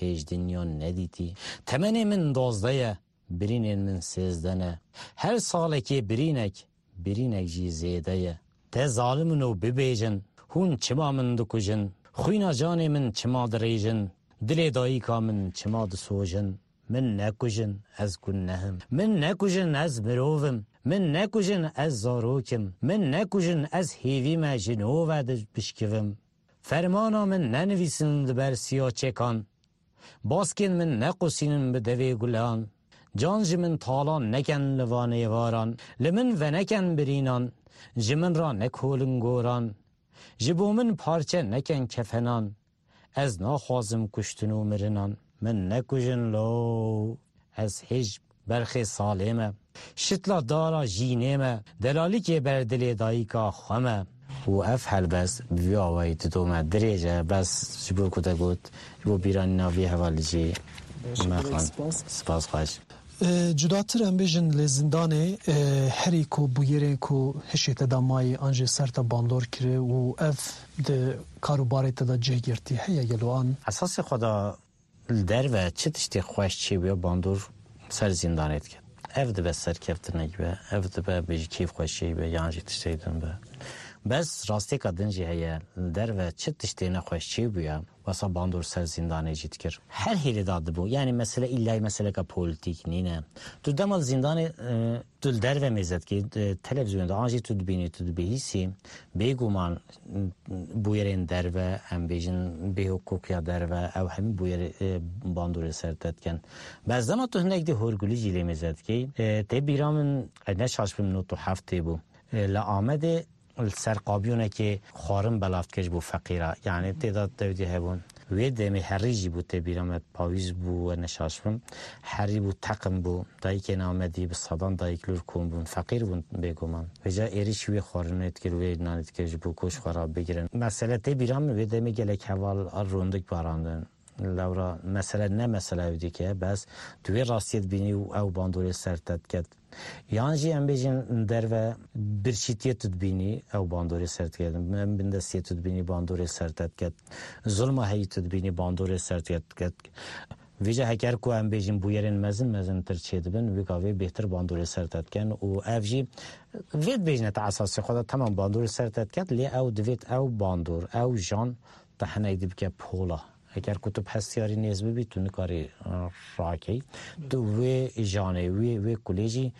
هجدنیا ندیتی تمنی من دوازده برین من سیزدنه هر ساله که برینک برینک جی زیده ته ظالمونو ببیجن هون چما من دکوجن خوینا جان من چما دریجن دل دایی کا من چما دسوجن من نکوجن از گنهم من نکوجن از مروفم من نکوجن از زاروکم من نکوجن از هیوی ما جنو ود بشکوم فرمانا من ننویسند بر سیا چکان باسکن من نقصینم به دوی گلان جانج من تالان نکن لوانه واران لمن و نکن برینان جمن را نکولن گوران جبو من پارچه نکن کفنان از ناخوازم کشتنو مرنان من نکوجن لو از هج برخی سالمه شتلا دارا جینمه دلالی که بر دل دایی که خمه و افحل بس بی آوائی تدومه دریجه بس جبو کده گود جبو بیرانی ناوی حوالی جی مخوان سپاس خواهش جداتر ام بیجن لزندانه هری کو بویرین کو هشیت دامای انجه سرتا باندور کره و اف ده کاروباری تدا جه گرتی هیا گلوان اساس خدا در و چه تشتی خوش چی بیا باندور سر زندانیت کرد اف ده بس سر کفتنگ به اف ده به بیجی کیف خوش چی بیا یانجی تشتی دن به بس راستی کدن جه هیا در و چه تشتی نخوش چی بیا واسه باندور سر زندانه جیت کر هر هیلی داده بو یعنی مسئله ایلای مسئله که پولیتیک نینه تو دمال زندانه تو در و میزد که تلویزیون دا آنجی تو دبینی تو دبیهیسی بیگومان بویرین در و هم بیجن به حقوقیا در و او همین بویر باندور سر داد کن بعض دما تو هنگ ده هرگولی جیلی میزد که تی بیرامن نشاش بیم نو تو هفته بو لآمده سرقابیونه که خارم بلافت کش بو فقیره یعنی تعداد دویدی هبون وی دمی هریجی بو تبیرامت پاویز بو و نشاشبم هری بو تقم بو دایی که نامدی به صدان دایی کلور کن بون فقیر بون بگو من ویجا ایریش وی خارم نید کر وی نانید کش بو کش خراب بگیرن مسئله تبیرام وی دمی گلک حوال روندک باراندن لورا مسئله نه مسئله ویدی که بس دوی راستیت بینی و او باندوری سرتت کد یعنی جی ام بیجن در و برشیتیت تدبینی او باندوری سرت کردم من بندستیت تدبینی باندوری سرتت کرد ظلم هایی تدبینی باندوری سرتت کرد ویجا هکر کو ام بیجن بویرین مزن مزن تر چید بن ویگاوی بهتر باندوری سرتت کن و افجی وید بیجن تعساسی خدا تمام باندوری سرتت کرد لی او دوید او باندور او جان تحنیدی بکه پولا اگر کتب هستیاری نیز ببی تو نکاری راکی تو وی جانه وی وی کلیجی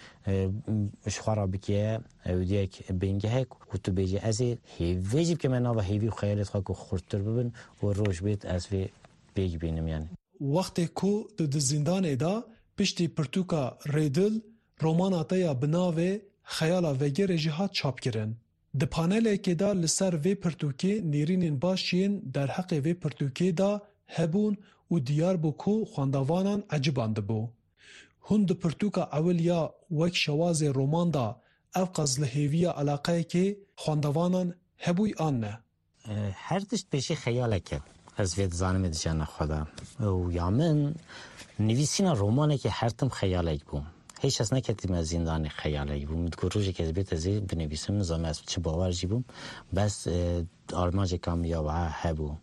اشخارا بکیه او دیک بینگه هک کتب بیجی ازی هیویجی که من آوه هیوی خیالت خواه که خورتر ببین و روش بیت از وی بیگ بینم یعنی وقتی کو د زندان دا پشتی پرتوکا ریدل روماناتیا بناوه خیالا وگر جهات چاپ کرن د پانل کې دا لسر وی پرتوکی نیرینین باشین در حق وی پرتوکی دا هبون و دیار بو کو خواندوانان عجباند بو. هون د پرتوکا اولیا وک شواز رومان دا او قزل هیوی علاقه که خواندوانان هبوی آن نه. هر تشت پیشی خیاله که از وید زانم دیجان خدا و یا من نویسین رومانه که هر تم خیاله بوم. هیچ از نکردیم از زندان خیالی بوم. دکتر روزی که بیت ازی بنویسم نظام از چه باورجی بوم بس آرمانج کامیاب هبو.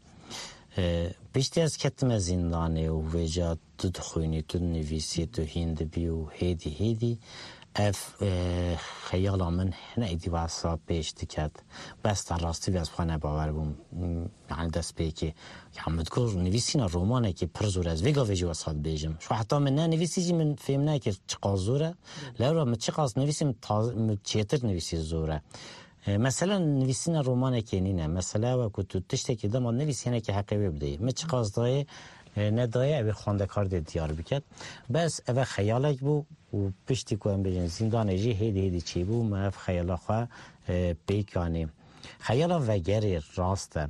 بیشتر از کتم از زندانه و وجا تو دخونی تو نویسی تو هند بیو هیدی هیدی اف خیالا من هنیدی واسه پیش کرد بس در راستی از خانه باور بوم یعنی دست به که حمدکور نویسینا رومانه که پرزور از ویگا ویجی واسه بیجم شو حتی من نه نویسیجی من فهم نه که چقدر زوره لورا من چقدر نویسیم تاز چیتر نویسی زوره مثلا نویسینا رومانه که نینه مثلا و کتو تشته که دم نویسینه که حقیقی بده من چقدر دای ندای اوی خونده کار دیار بکد بس اوی خیالک بو و پشتی کوام بیجن زندان جی هیدی هیدی چی بو ما خیالا خوا بیکانی خیالا وگری راسته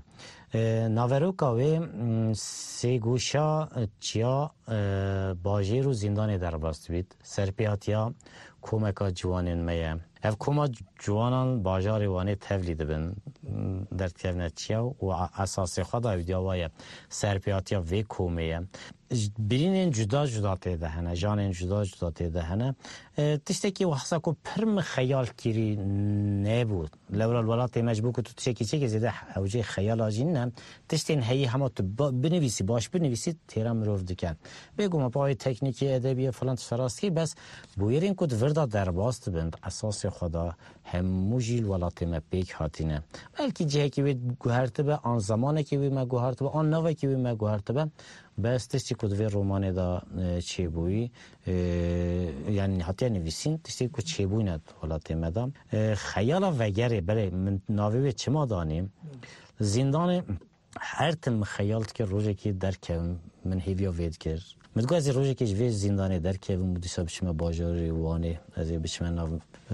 ناوروکا و سیگوشا چیا باجی رو زندان در باست بید سرپیاتیا کومکا جوانین میه اف کوما جوانان باجاری وانی تولید بن در تیرنت چیا و اساس خدا ویدیو وای سرپیاتیا و کومیه برین جدا جدا تیده هنه جان جدا جدا تیده هنه تشتی که وحسا کو پرم خیال کری نبود لولا الولات مجبور که تو تشکی چه که زیده اوجه خیال آجین نه تشتی این هایی همه تو بنویسی باش بنویسی تیرم مروف دکن بگو ما پای تکنیکی ادبی فلان تفراستی بس بویرین کد وردا در باست بند اساس خدا همو جیل ولات ما پیک هاتینه بلکه جه که وید گوهرت به آن زمانه که وید ما گوهرت به آن نوه که وید ما گوهرت به بس تشتی کد وی رومانه دا چی بوی یعنی حتی نویسین تشتی کد چی بوی ند ولات ما دا خیال وگره بله من ناوی چه ما دانیم زندان هر تم خیالت که روزی که درک من هیویا وید کرد مدگو از روزی که جوی زندانی درک و مدیسا بچم باجاری وانه از بچم ناو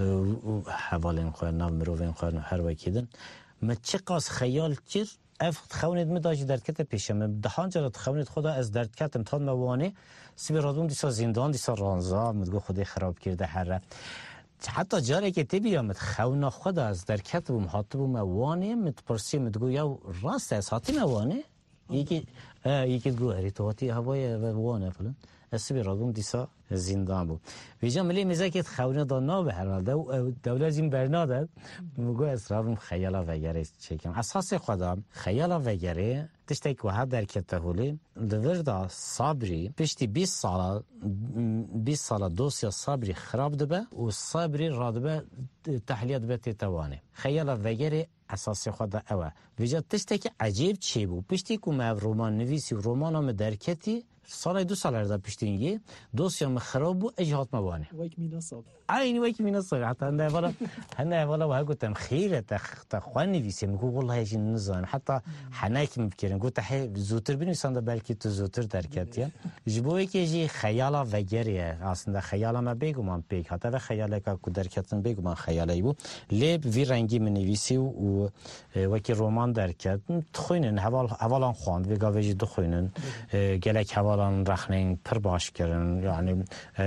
حوالین خواه ناو مروین خواه هر وکیدن ما چه قاس خیال کرد افت خونید مداجی درکت پیشم دهان جرات خونید خدا از درکت امتحان موانه سبی رادون دیسا زندان دیسا رانزا مدگو خودی خراب کرده هر حتی جاری که تبی آمد خونا خدا از درکت بوم حاطب بوم وانه متپرسی مدگو یا راست از حاطی موانه یکی یکی گوهری توتی هوای وانه فلان سبی رادون دیسا زندان بود ویجا ملی مزاکت خونا دانا به هر حال دولت زین برنادد مگو اسرارم خیالا وگره چکم اساس خدا خیالا وگره تشتی که واحد درکت هولی دوردا صبری پشتی بیست سال بیست سال دوسیا صبری خراب دبه و صبری رادبه تحلیت به توانه خیالا وگره اساس خدا اوه ویجا تشتی که عجیب چی بود پشتی که ما رومان نویسی و رومان هم درکتی سال دو سال اردا پشتینگی دوسیام خراب بود اجهات موانه وایک میناساب عین وایک میناساب حتی هنده اولا هنده اولا وها گفتم خیره تا خوان نویسیم میگو والله هیچ نزان حتی حناک میبکرن گفت حی زودتر بنویسان دا بلکه تو زودتر درکتیه جبوی که جی خیالا وگریه اصلا خیالا ما بگو من پیک حتی و خیالا که درکتن بگو من خیالایی بود لیب وی رنگی منویسی و وکی رومان درکت تخوینن اولا خواند وی گاویجی دخوینن گلک الان رخنه پر باش کردن یعنی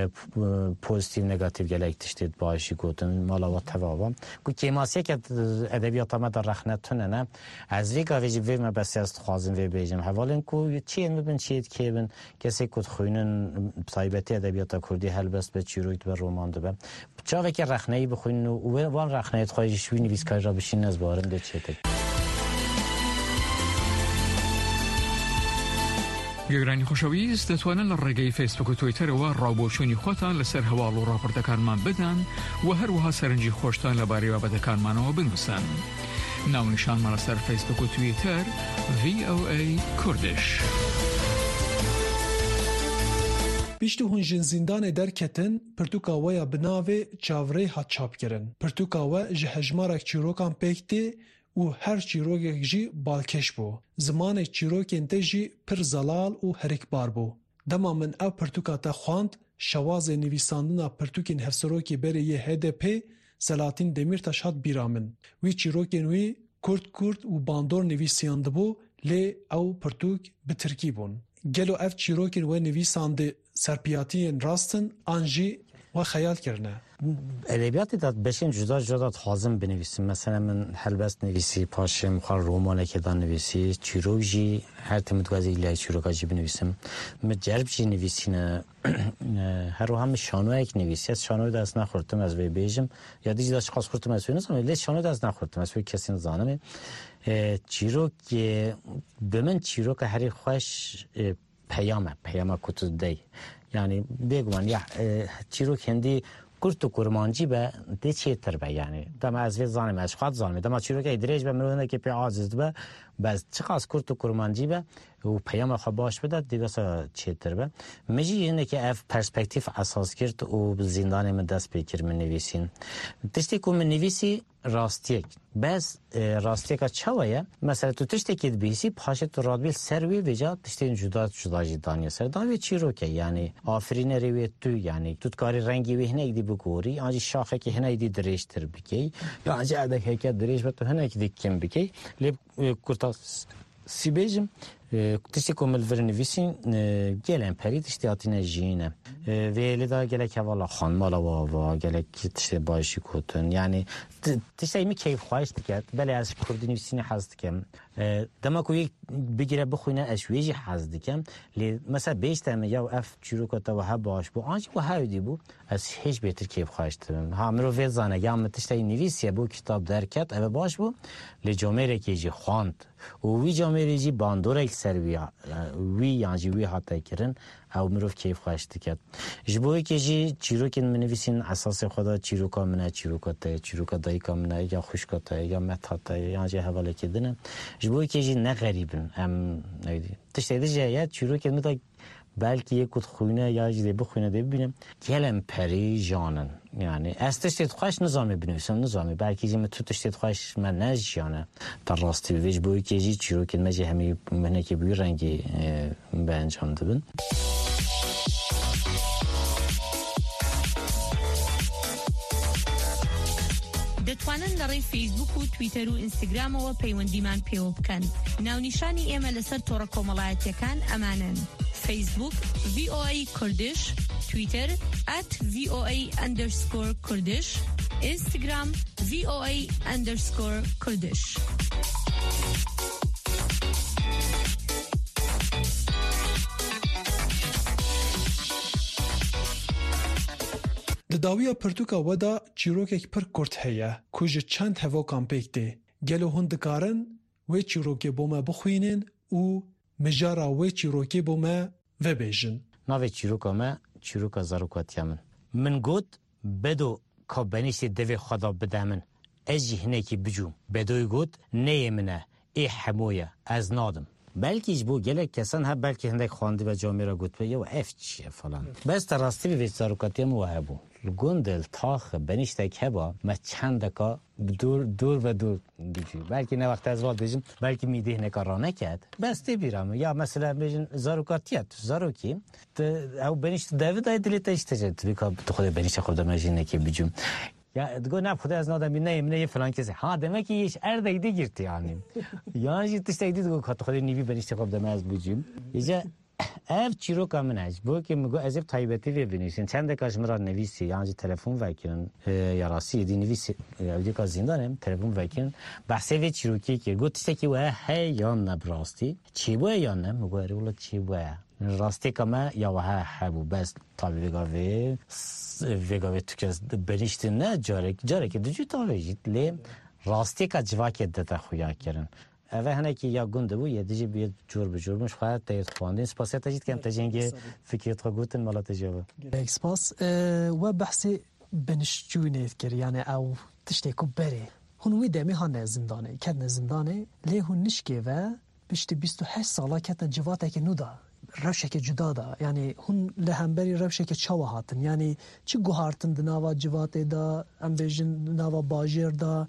پوزیتیو نگاتیو گلک تشتید باشی گفتن مالا و توابم گو که ماسیه که ادبیات ما در رخنه تونه نه از ریگا ویجی وی ما بسی است خوازم وی بیجم حوالین کو چی میبین چیت که بین کسی کد خوینن صایبتی ادبیات کردی هل بس به چیرویت به رومان دبم چاوی که رخنه ای بخوین و وان رخنه ات خواهی شوی نویسکاری را بشین از بارم ده چیته گەگرانی خۆشەویست دەتوانن لە ڕێگەی فیسبوک و تویتەرەوە ڕاوبۆچوونی خۆتان لەسەر هەواڵ و ڕاپۆرتەکانمان بدەن و هەروەها سەرنجی خۆشتان لەبارەی بابەتەکانمانەوە بنووسن. ناونیشانمان لەسەر فیسبوک و تویتەر وی ئەو ئەی کوردش. بیشتو هونجین زندان درکتن پرتوکا ویا بناوه چاوره ها چاپ کرن. پرتوکا و جهجمارک چیروکان پیکتی و هر چیروک جی بالکش بو. زمان چیروکین تجی پر زلال و هرکبار بو. دما من او پرتوکا تا خواند شواز نویساندنا پرتوکین هفسروکی بری یه هدپی سلاطین دمیرتاش هات بیرامن. وی چیروکین وی کرد کرد و باندور نویسیاند بو لی او پرتوک به ترکی بون. گلو اف چیروکین و نویساند سرپیاتین راستن آنجی و خیال کرنه. ادبیاتی داد بشین جدا جدا حازم بنویسیم مثلا من هلبست نویسی پاشه مخال رومانه که دان نویسی چیروژی هر تمتوازی لای چیروکاجی بنویسیم مجرب جی نویسینه هر رو هم شانو یک نویسی از شانو دست نخورتم از وی بیجم یا دیجی داشت خاص خورتم از وی نزم ولی شانو دست نخورتم از وی کسی نزانم چیروک به من چیروک هری خوش پیامه پیامه کتو دی یعنی بگو من یا چیروک هندی کرد و کرمانجی به دی چی تر به یعنی دم از وی زانم از خود زانم دم چیروک ایدریج به مرونه که پی عاجز به بس چقدر کرد و کرمانجی به و پیام خو باش بده دی بس چی تر به میجی اینه که اف پرسپکتیو اساس کرد و زندان من دست بکر من نویسین تشتی کو من نویسی راستیک بس راستیک چاویه مثلا تو تشتی که بیسی پاشه تو رادبیل سروی وجا تشتی جدا جدا جدانی سر داوی چی رو که یعنی آفرین روی تو یعنی تو کاری رنگی و هنه دی بگوری آنجی شاخه که هنه دی درشتر بکی یا آنجی عدک که درش به تو هنه دی کم بکی لب کرتا سیبیجم تشتی کامل ورنویسین گلن پری تشتی آتینه جینه ولی دا گلک والا خان مالا و و گلک تشتی باشی کتن یعنی تشتی می کیف خواهش دکت بله از کردی نویسین حزد کم دما کوی بگیره بخونه اشویجی حزد کم لی مثلا بیشتر یا اف چیرو کتا و ها باش بو آنچه و هایدی بو از هیچ بهتر کیف خواهش دارم همرو وی زانه یا متشتی نویسیه بو کتاب درکت او باش بو لی جامعه که جی خواند و وی جامعه جی باندوره یک سرویا وی یعنی وی حتی کرن او مروف کیف خواهش دکت جبوی که جی چیرو که منویسین اساس خدا چیرو کا منه چیرو کتا چیرو کا دایی کا منه یا خوش کتا یا متحتا یعنی حواله کردنه جبوی که جی نه غریبن ام نایدی تشتیده جایت چیرو که متا بلکه یک کت خوینه یا جدی بخوینه دی ببینم کلم پری جانن یعنی از تشتید خواهش نظامی بنویسم نظامی بلکه جی تو تشتید خواهش من نج جانه در راستی بویج بوی که جی چیرو که مجه همی منه که بوی رنگی به انجام دبن دەتوانن لەڕێی فیسبوک و تویتەر و ئینستاگرامەوە پەیوەندیمان پێوە بکەن. ناونیشانی ئێمە لەسەر تۆڕە کۆمەڵایەتیەکان ئەمانن: فیسبوک ڤی ئۆ ئەی کوردش، تویتەر ئەت ڤی ئۆ ئەی ئەندەرسکۆر کوردش، ئینستاگرام ڤی ئۆ ئەی ئەندەرسکۆر کوردش. لداویا پرتوکا ودا چیروکێک پر کورت هەیە کو ji çend hevokan pêk tê gelo hûn dikarin wê çîrokê bo me bixwînin û mijara wê çîrokê bo me vebêjin. Navê çîroka me çîroka zarokatiya min. Min got bedo ka benîştê devê xwe da bide min. Ez jî hinekî bicûm. Bedoyê got neyê min e, ê hemû ye, ez nadim. belki ji bo gelek kesan ha belki hindek xwandî ve camê re gotibe ya ev çi ye falan. Bes te rastî vê zarokatiya min we hebû. Li gundê taxi benîştek heba me çendeka bi dûr dûr ve dûr dicî. Belki ne wext ez radêjim belki mîdê hineka raneket. Bes tê bîra min ya mesela bêjin zarokatiya tu zarokî ew benîşt devî dayê dilê te jî tece tu ka tu xwedê benîşta xwe de me jî nekê bicûm. Ya digo ne xwedê ez nadem neyê neyê falan kesê. Ha demek ki iş erdekî girtî yani. Yani jî tiştekî digo ka tu xwedê nîvî benîşta xwe de me ez bicûm. Îce ev çîroka min e. Bo ki min got ez ê taybetî vê binîşin. Çendeka ji min re nivîsî yan jî telefon vekirin ya rastî êdî nivîsî evdîka zindanê telefon vekirin. Behsê vê çîrokî kir. Got tiştekî we hey yan ne bi rastî. Çîbûye yan ne? Min got erê wila çîbûye. Rastêka me ya we he hebû. Bes tavî vêga vê vêga vê tu kes benîştin ne carek carekê dicî tavê jî lê rastêka civakê de te xuya kirin. Eve henekî ya gund bû yê dijî bir cor bi cor min xwe tê xwandin spasiyê te jî dikem te cengê fikirê xwe gotin mala te jî gelek spas we behsê binişçûnê kir yani ew tiştê ku berê hûn wî demê hane zindanê ketine zindanê lê hûn nişkê ve piştî bîst û heşt sala ketine civatekê nû da rewşekê cuda da yani hûn li hemberî rewşekê çawa hatin yani çi guhartin di nava civatê da em bêjin nava bajêr da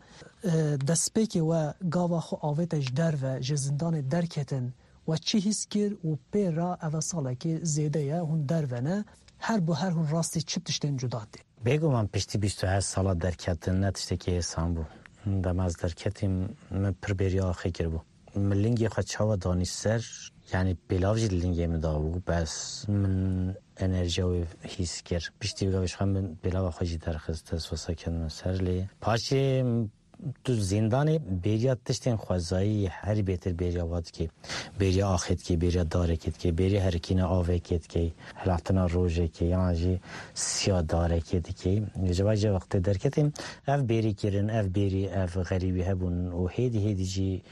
destpêkê we gava xwe avête ji derve ji zindanê derketin we çi hîs kir û pê ra ev salekê zêde ye hûn dervene her bu her hûn rastî çi tiştên cuda tê. Bêguman piştî bîst û heşt sala derketin ne tiştekî hêsan bû. Demez derketîm min pir bêriya xê kiribû. Min lingê xwe çawa danî ser yani bêlav jî li lingê min dabû bes min enerjiya wê hîs kir. Piştî vê xwe min bêlava xwe jî derxist ez wesa kendim ser lê. Paşê tu zindanê bêriya tiştên xwezayî herî bêtir bêriya wa dikê. Bêriya axêtkê, bêriya darekê, bêriya herikîna avekê dikê, hilatina rojekê yan jî siya darekê dikê. Ji ber ji wextê derketîm ev bêrî kirin, ev bêrî ev xerîbî hebûn û hêdî hêdî jî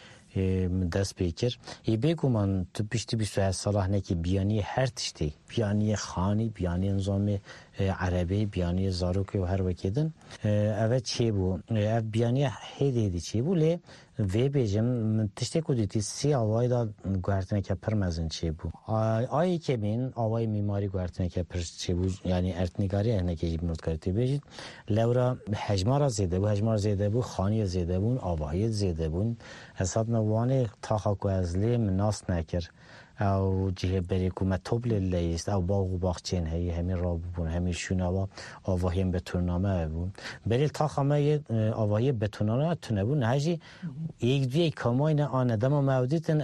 dest pê kir. Ê bêguman tu piştî bîst û heşt sala hinekî biyaniyê her tiştê, biyaniyê xanî, biyaniyê nizamê erebê, biyaniyê zarokê û her wekê din ev çêbû. Ev biyaniya hêdî hêdî çêbû lê vê bêjim min tiştê ku dîtî sî awayî da guhertineke pir mezin çêbû. Ayê kemîn awayî mîmarî guhertineke pir çêbû yani ertnîgariya hinekê jî binotkarî tê bêjîn. Lewra hejmara zêde bû, hejmar zêde bû, xaniya zêde bûn, avayî zêde bûn. Hesab me wanê taxa ku ez lê min nas nekir. Ew cihêberê ku me toplê leyîst ew bax û baxçên heyî hemî rabûbûn hemî şûnava avahiyên betûnname hebûn. Berê taxa me yê avahiyê betûnname tune bûn her jî yek duyê kamayîne ane dema me ew dîtin ez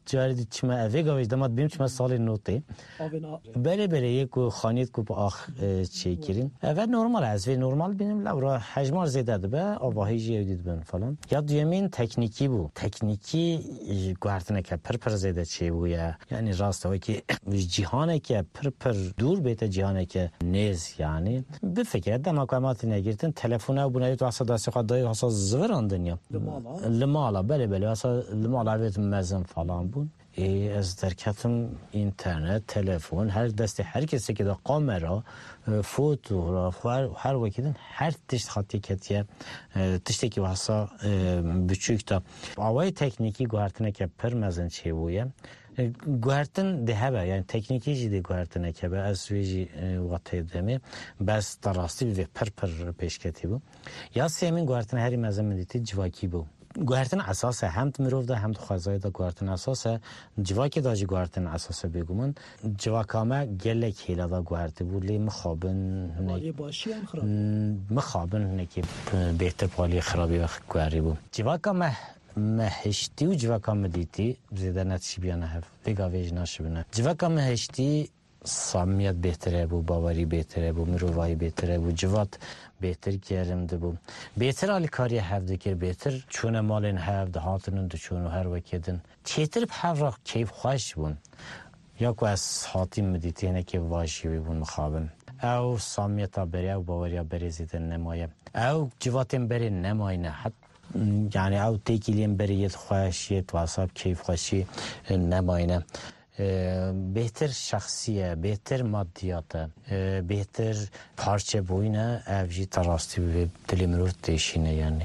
جاری چما اویگاویش دماد بیم چما سال نوتی بله بله یک خانیت کو آخ چی کردیم و نرمال از وی نرمال بینیم لورا حجم زیاده ده به آواهی جیودید بن فلان یا دومین تکنیکی بو تکنیکی گوارتنه که پر پر زیاده چی بو یا یعنی راسته وی که جهانه که پر پر دور بیت جهانه که نیز یعنی به فکر دم اقامات نگیرتن تلفن او بنایت واسه دست خود دای واسه زوران دنیا لمالا بله بله واسه لمالا بیت مزن فلان بون ای از درکتم اینترنت تلفن هر دست هر کسی که دا کامرا فوتوغراف هر هر وقتن هر تشت خاطی کتیه تشتی که واسه بچوک تا آوای تکنیکی گوارتنه که پر مزن چی بویه گوارتن ده هبه یعنی تکنیکی جدی گوارتنه که به از ویجی وقتی دمی بس دراستی به پر پر پیشکتی بو یا سیمین گوارتن هری مزن مدیتی جواکی بو گوارتن اساس هم مروف ده هم خوازای ده گوارتن اساس جواکی داجی گوارتن اساس بگومن جواکامه گلک هیلا ده گوارتی بود لی مخابن پالی باشی هم خراب مخابن نکی بهتر پالی خرابی وقت گواری بود جواکامه مهشتی و جواکامه دیتی زیده نتشی بیانه هف بگا ویج ناشه بینه جواکامه هشتی سامیت بهتره بو باوری بهتره بو مروفایی بهتره بو جوات بهتر کردم دبو بهتر علی کاری هفته کر بهتر چون مالن هفته هاتنن دو چون هر وکیدن تیتر بحر کیف خوش بون یا کو از هاتی مدیتینه که واجبی بون مخابن او سامیتا بری او باوریا بری زیدن نمایه او جواتم بری نماینه حتی یعنی او تیکیلیم بری یه خوشیت واساب کیف خوشی نماینه بهتر شخصیه بهتر مادیاته بهتر پارچه بوینه اوجی تراستی به دلی مروف دیشینه یعنی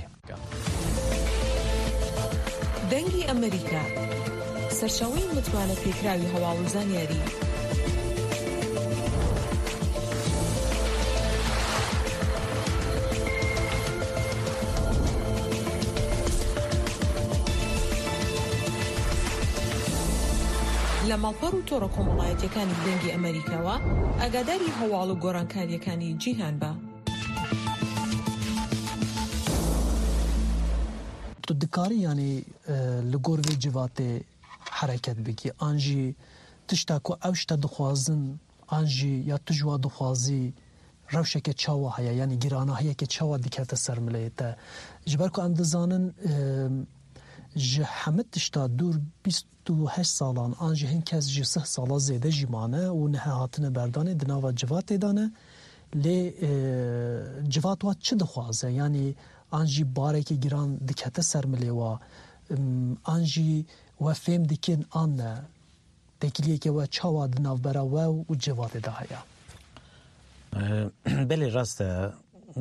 دنگی امریکا سرچاوی متوانه پیکراوی هواڵ و زانیاری لە ماڵپەڕ و تۆڕە کۆمەڵایەتیەکانی دەنگی ئەمریکاوە ئاگاداری هەواڵ و گۆڕانکاریەکانی جیهان بە. تو دکاری یعنی لگور وی جواته حرکت بکی آنجی تشتاکو اوشتا دخوازن آنجی یا تجوا دخوازی روشه که چاوا هیا یعنی گرانه هیا که چاوا دیکت سرملیته جبر کو اندزانن جه همه تشتا دور بیست و هشت سالان آنجی هن کس جه سه سالا زیده جیمانه و نه هاتنه بردانه دناوا جوات دانه لی جوات وات چه دخوازه یعنی آنجی باره که گران دکت سرملی و آنجی و فهم دکن آن دکلیه که و چاوا دناو برا و و جوات ده هیا بله راسته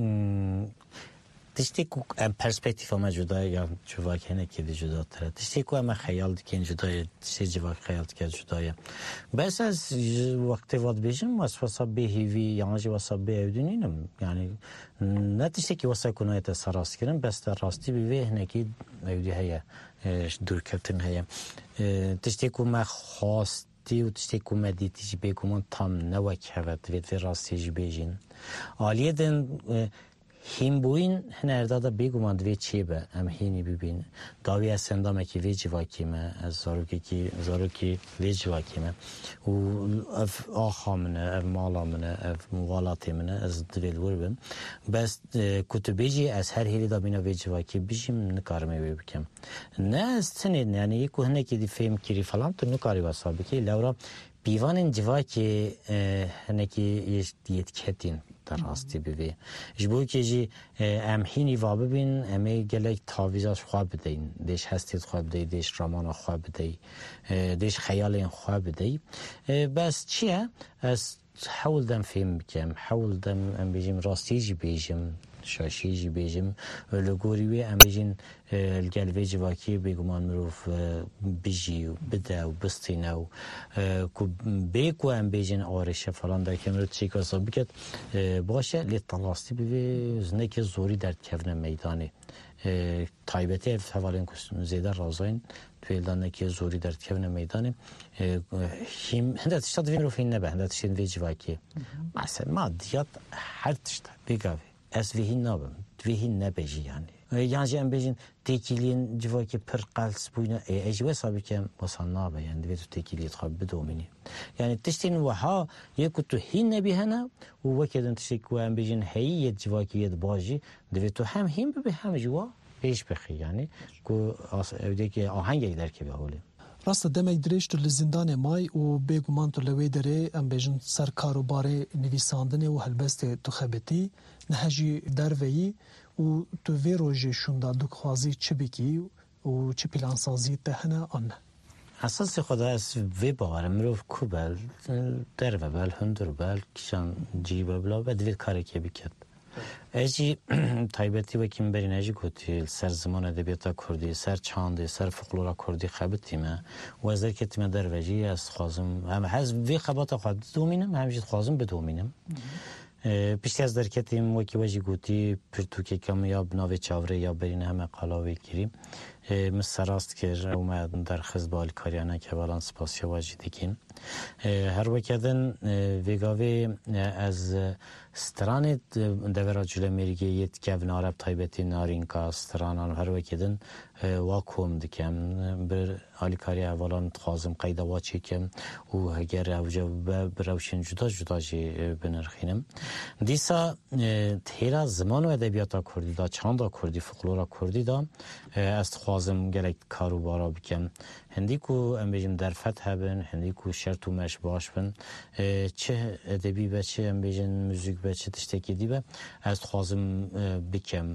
تشتی کو پرسپکتیف ما جدا یا جواک هنه که دی جدا تره تشتی کو اما خیال دیکن جدای تشتی جواک خیال دیکن جدایه بس از وقتی واد بیشم واسه به هیوی یعنی واسه به اودینیم یعنی نه تشتی که واسه کنایت سراست کردن بس در راستی به هنه که اودی هیا دور کردن هیا تشتی کو ما خواست تی و تشتی کو مدیتیش بگم تام نوک هفت وید راستیش بیشین عالیه دن هیم بوین هنردادا بگومان دوی چی به ام هینی ببین داوی از سندامه که وی جواکیمه از زاروکی که زاروکی وی جواکیمه و اف آخا منه اف مالا منه اف موالاتی منه از دویل وربم بس کتبیجی از هر هیلی دا بینا وی جواکی بیشیم نکارمه وی بکم نه از تنید یعنی یکو هنه که دی فهم کری فلان تو نکاری واسا بکی لورا بیوان جواکی هنه که یش دیت کتین در راستی بوی جبوی که جی ام هینی و ببین امی گلک تاویزاش خواب بدین دیش هستید خواب بدی دیش رامان خواب بدی دیش خیال این خواب بدی بس چیه از حول دم فهم بکم حول دم ام بیجیم راستی جی بیجیم شاشی جی بیجیم لگوری وی ام بیجین الگلوی جواکی بگمان مروف بیجی و بده و بستینه و که بیکو ام بیجین آرشه فلان در که مرد چی کاسا بکد باشه لیت تلاستی بیوی زنه که زوری در کفن میدانه تایبتی حوالین کسیم زیده رازاین تویلدانه که زوری در کفن میدانه هم هنده تشتاد وی مروف این نبه هنده تشتاد وی جواکی مثلا مادیات هر تشتاد بگاوی از ویهی نابم ویهی نبجی یعنی یعنی ام بجین تکیلین جوایی که پر قلص بوینه اجوا سابی که واسنا به یعنی دوید تکیلیت خواب بدومینی یعنی تشتین وها یک تو هین نبیهنه و وکیدن تشک و ام بجین هی جوایی که ید باجی دوید تو هم هیم به هم جوا پیش بخی یعنی کو دیگه آهنگ در که به حاله راست دمک دریش تو لزندان مای و بگمان تو لوی دره ام بجن سر کاروبار نویساندن و هلبست تو خبتی نهجی دروی و تو وی روژه شوندا دکخوازی چه بکی و چه پلانسازی تهنه آن اساس خدا از وی باورم رو کوبل در و بل هندر بل کشان جیب بلا و دوید کاری که بکرد اجی تایبتی و کیم برین اجی گوتی سر زمان ادبیات کردی سر چانده سر فولکلور کردی خبتیمه و از در کتیمه در وجی از خوازم هم از وی خبات خود دومینم همجید خوازم بدومینم پیشتی از در کتیم و کی وجی گوتی پرتوکی کم یا بناوی چاوره یا برین همه قلاوی گیریم مثل راست که اومد در خزبال کاریانه که بالان سپاسی واجی دیکیم هر وکدن ویگاوی از ستران دورا جلو میرگی یت که و نارب تایبتی نارینکا سترانان هر وکدن واکوم دیکم بر آلی کاری اولان خوازم قیده واچی کم و اگر اوجا بروشن جدا جدا جی بنرخینم دیسا تیرا زمان و ادبیاتا کردی دا چاندا کردی فولکلورا کردی دا از خوازم گلک کاروبارا بکم هندی کو ام بجیم در فتح بن هندی کو شرط و مش باش بن چه ادبی بچه ام بجیم موزیک بچه تشتکی دی به از خوازم بکم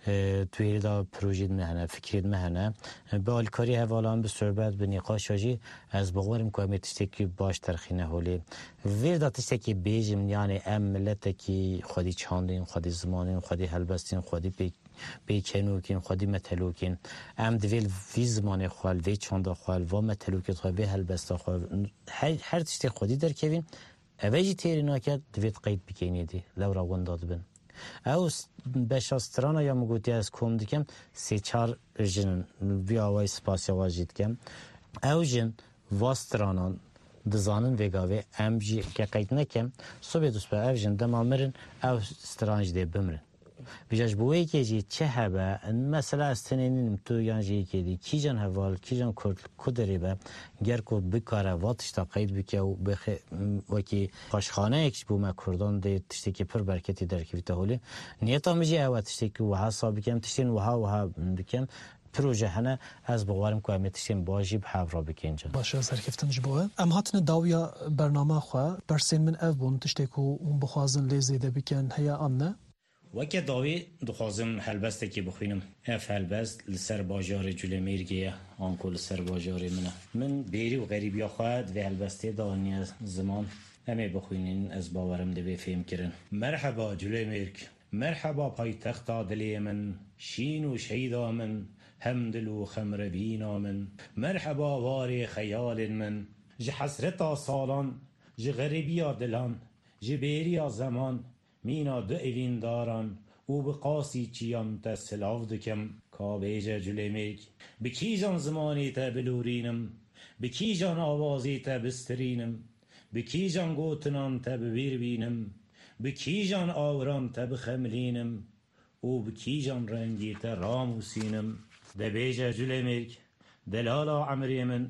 توی دا پروژه مهنه فکرید مهنه به آلکاری حوالان به صحبت به نقاش آجی از بغورم که همه تشتکی باش ترخینه هولی ویر دا تشتکی بیجیم یعنی ام ملت که خودی چاندین خودی زمانین خودی هلبستین خودی بی بیکنوکین خودی متلوکین ام دویل وی زمان خوال وی چاندا خوال و متلوکت خوال وی هلبستا خوال هر هر تشتی خودی در کوین اوجی تیری ناکد دوید قید بکنی دی لورا ونداد بن او بشاسترانا یا مگوتی از کوم دیکم سی چار جن وی آوای سپاسی واجید کم او جن واسترانان دزانن وگاوی ام جی که قید نکم صبح دوست به او جن دمامرن او سترانج دی بمرن بیشتر بویی که جی چه هبه مثلا از تنینیم تو یانجی که دی کی جان هوال کی جان کرد کدری به گر کو بکاره واتش تا قید بکه و بخ وکی خاشخانه یکش بو مکردان دی تشتی که پر برکتی در کی تهولی نیتا میجی او تشتی که وها صاب بکم تشتین وها وها بکم پروژه هنه از بقوارم که همه تشتین باجی به حفرا بکنجا باشه سرکفتن جبوه ام هاتن داویا برنامه خواه برسین من اف بون تشتی که اون بخوازن لیزیده بکن هیا آنه وکی داوی دخوازم هلبسته که بخوینم اف هلبست لسر باجار جلو میرگیه آنکو لسر باجار منه من بیری و غریبی خواهد و هلبسته دانی زمان همه بخوینین از باورم دوی فهم کرن مرحبا جلو میرگ مرحبا پای تختا دلی من شین و شیدا من همدل و خمر بینا من مرحبا واری خیال من جه حسرتا سالان جه غریبیا دلان جه بیریا زمان مینا دو اوین داران او به قاسی چیم تا سلاو دکم کابیجه جلمیک بکی جان زمانی تا بلورینم بکی جان آوازی تا بسترینم بکی جان گوتنان تا ببیر بینم بکی جان آوران تا بخملینم او بکی جان رنگی تا راموسینم دبیجه جلمیک دلالا عمری من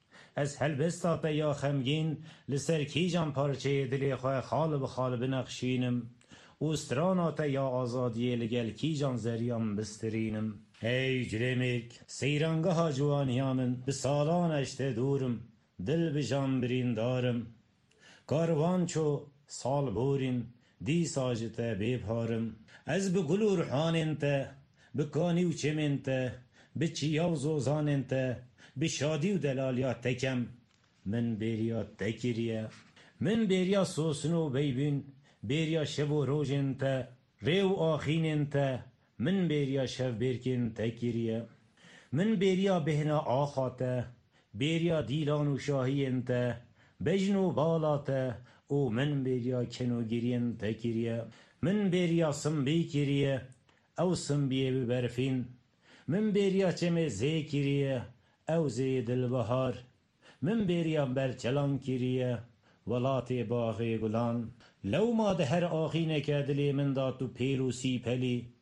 از هلبستا تا یا خمگین لسر کی جان پارچه دلی خواه خال بخال بنقشینم اوسترانا تا یا آزادی لگل کی جان زریام بسترینم ای جلمیک سیرانگه ها جوانیامن به سالان اشته دورم دل به جان برین دارم کاروان چو سال بورین دی ساجته بیپارم از به گلو روحانین تا به کانی و چمین تا به چیا و زوزانین تا به شادی و دلالیات تکم من بیریات تکیریه من بریا سوسنو بیبین بریا شب و روژن تا ریو آخینن تا من بریا شب برکن تکیریه من بریا بهنا آخا تا بریا دیلان و شاهین تا بجنو بالا تا او من بریا کنو گیرین تکیریه من بریا سنبی کریه او سنبیه ببرفین من بریا چمه زیکریه او زید البهار من بریا برچلان کریه ولات باغ گلان لو ما ده هر آخینه که دلی من داد تو پیروسی پلی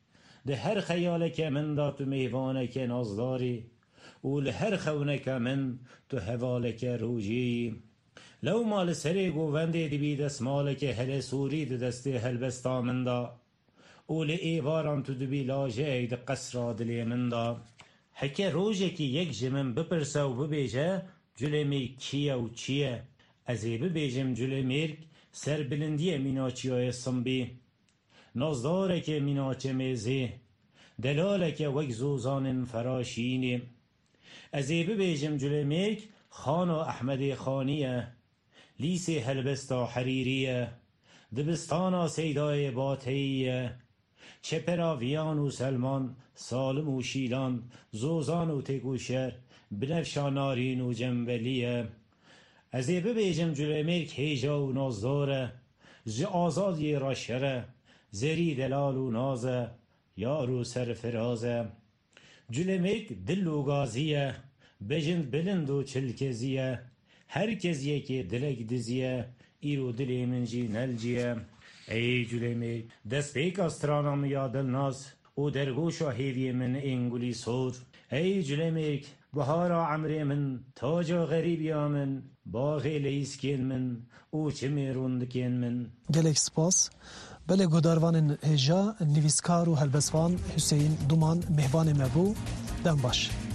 ده هر خیالک من دا تو میوانک نازداری و لهر خونک من تو حوالک روجی لو مال سری گوونده دی بی دسمالک هل سوری ده دسته هلبستا من دا و لئیواران تو دبی لاجه ده قصرا دلی من دا حکه روژه که یک جمن بپرسه و ببیجه جلمی کیه و چیه ازی ببیجم جلمیرک سر بلندی میناچیای صنبی نازداره که میناچه میزی دلاله که وگزوزان فراشینی ازی ببیجم جلمیرک خانو احمد خانیه لیسی هلبستا حریریه دبستانا سیدای باتهیه چپراویان و سلمان سالم و شیلان زوزان و تگوشر بنفشا نارین و جنبلیه ازی ببیجم جلمیرک هیجا و نازداره ز آزادی راشره زری دلال و نازه یارو سرفرازه جلمیرک دل و گازیه بجند بلند و چلکزیه herkes yeki dilek diziye iru dili minci nelciye ey cülemi despek astranam ya dilnaz o dergoşa heviye min enguli sor ey cülemek bahara amri min taca garibiya min bağı leiskin min o çemirundikin min gelek spas bele godarvanın heja niviskar u helbesvan Hüseyin Duman mehvan mebu den baş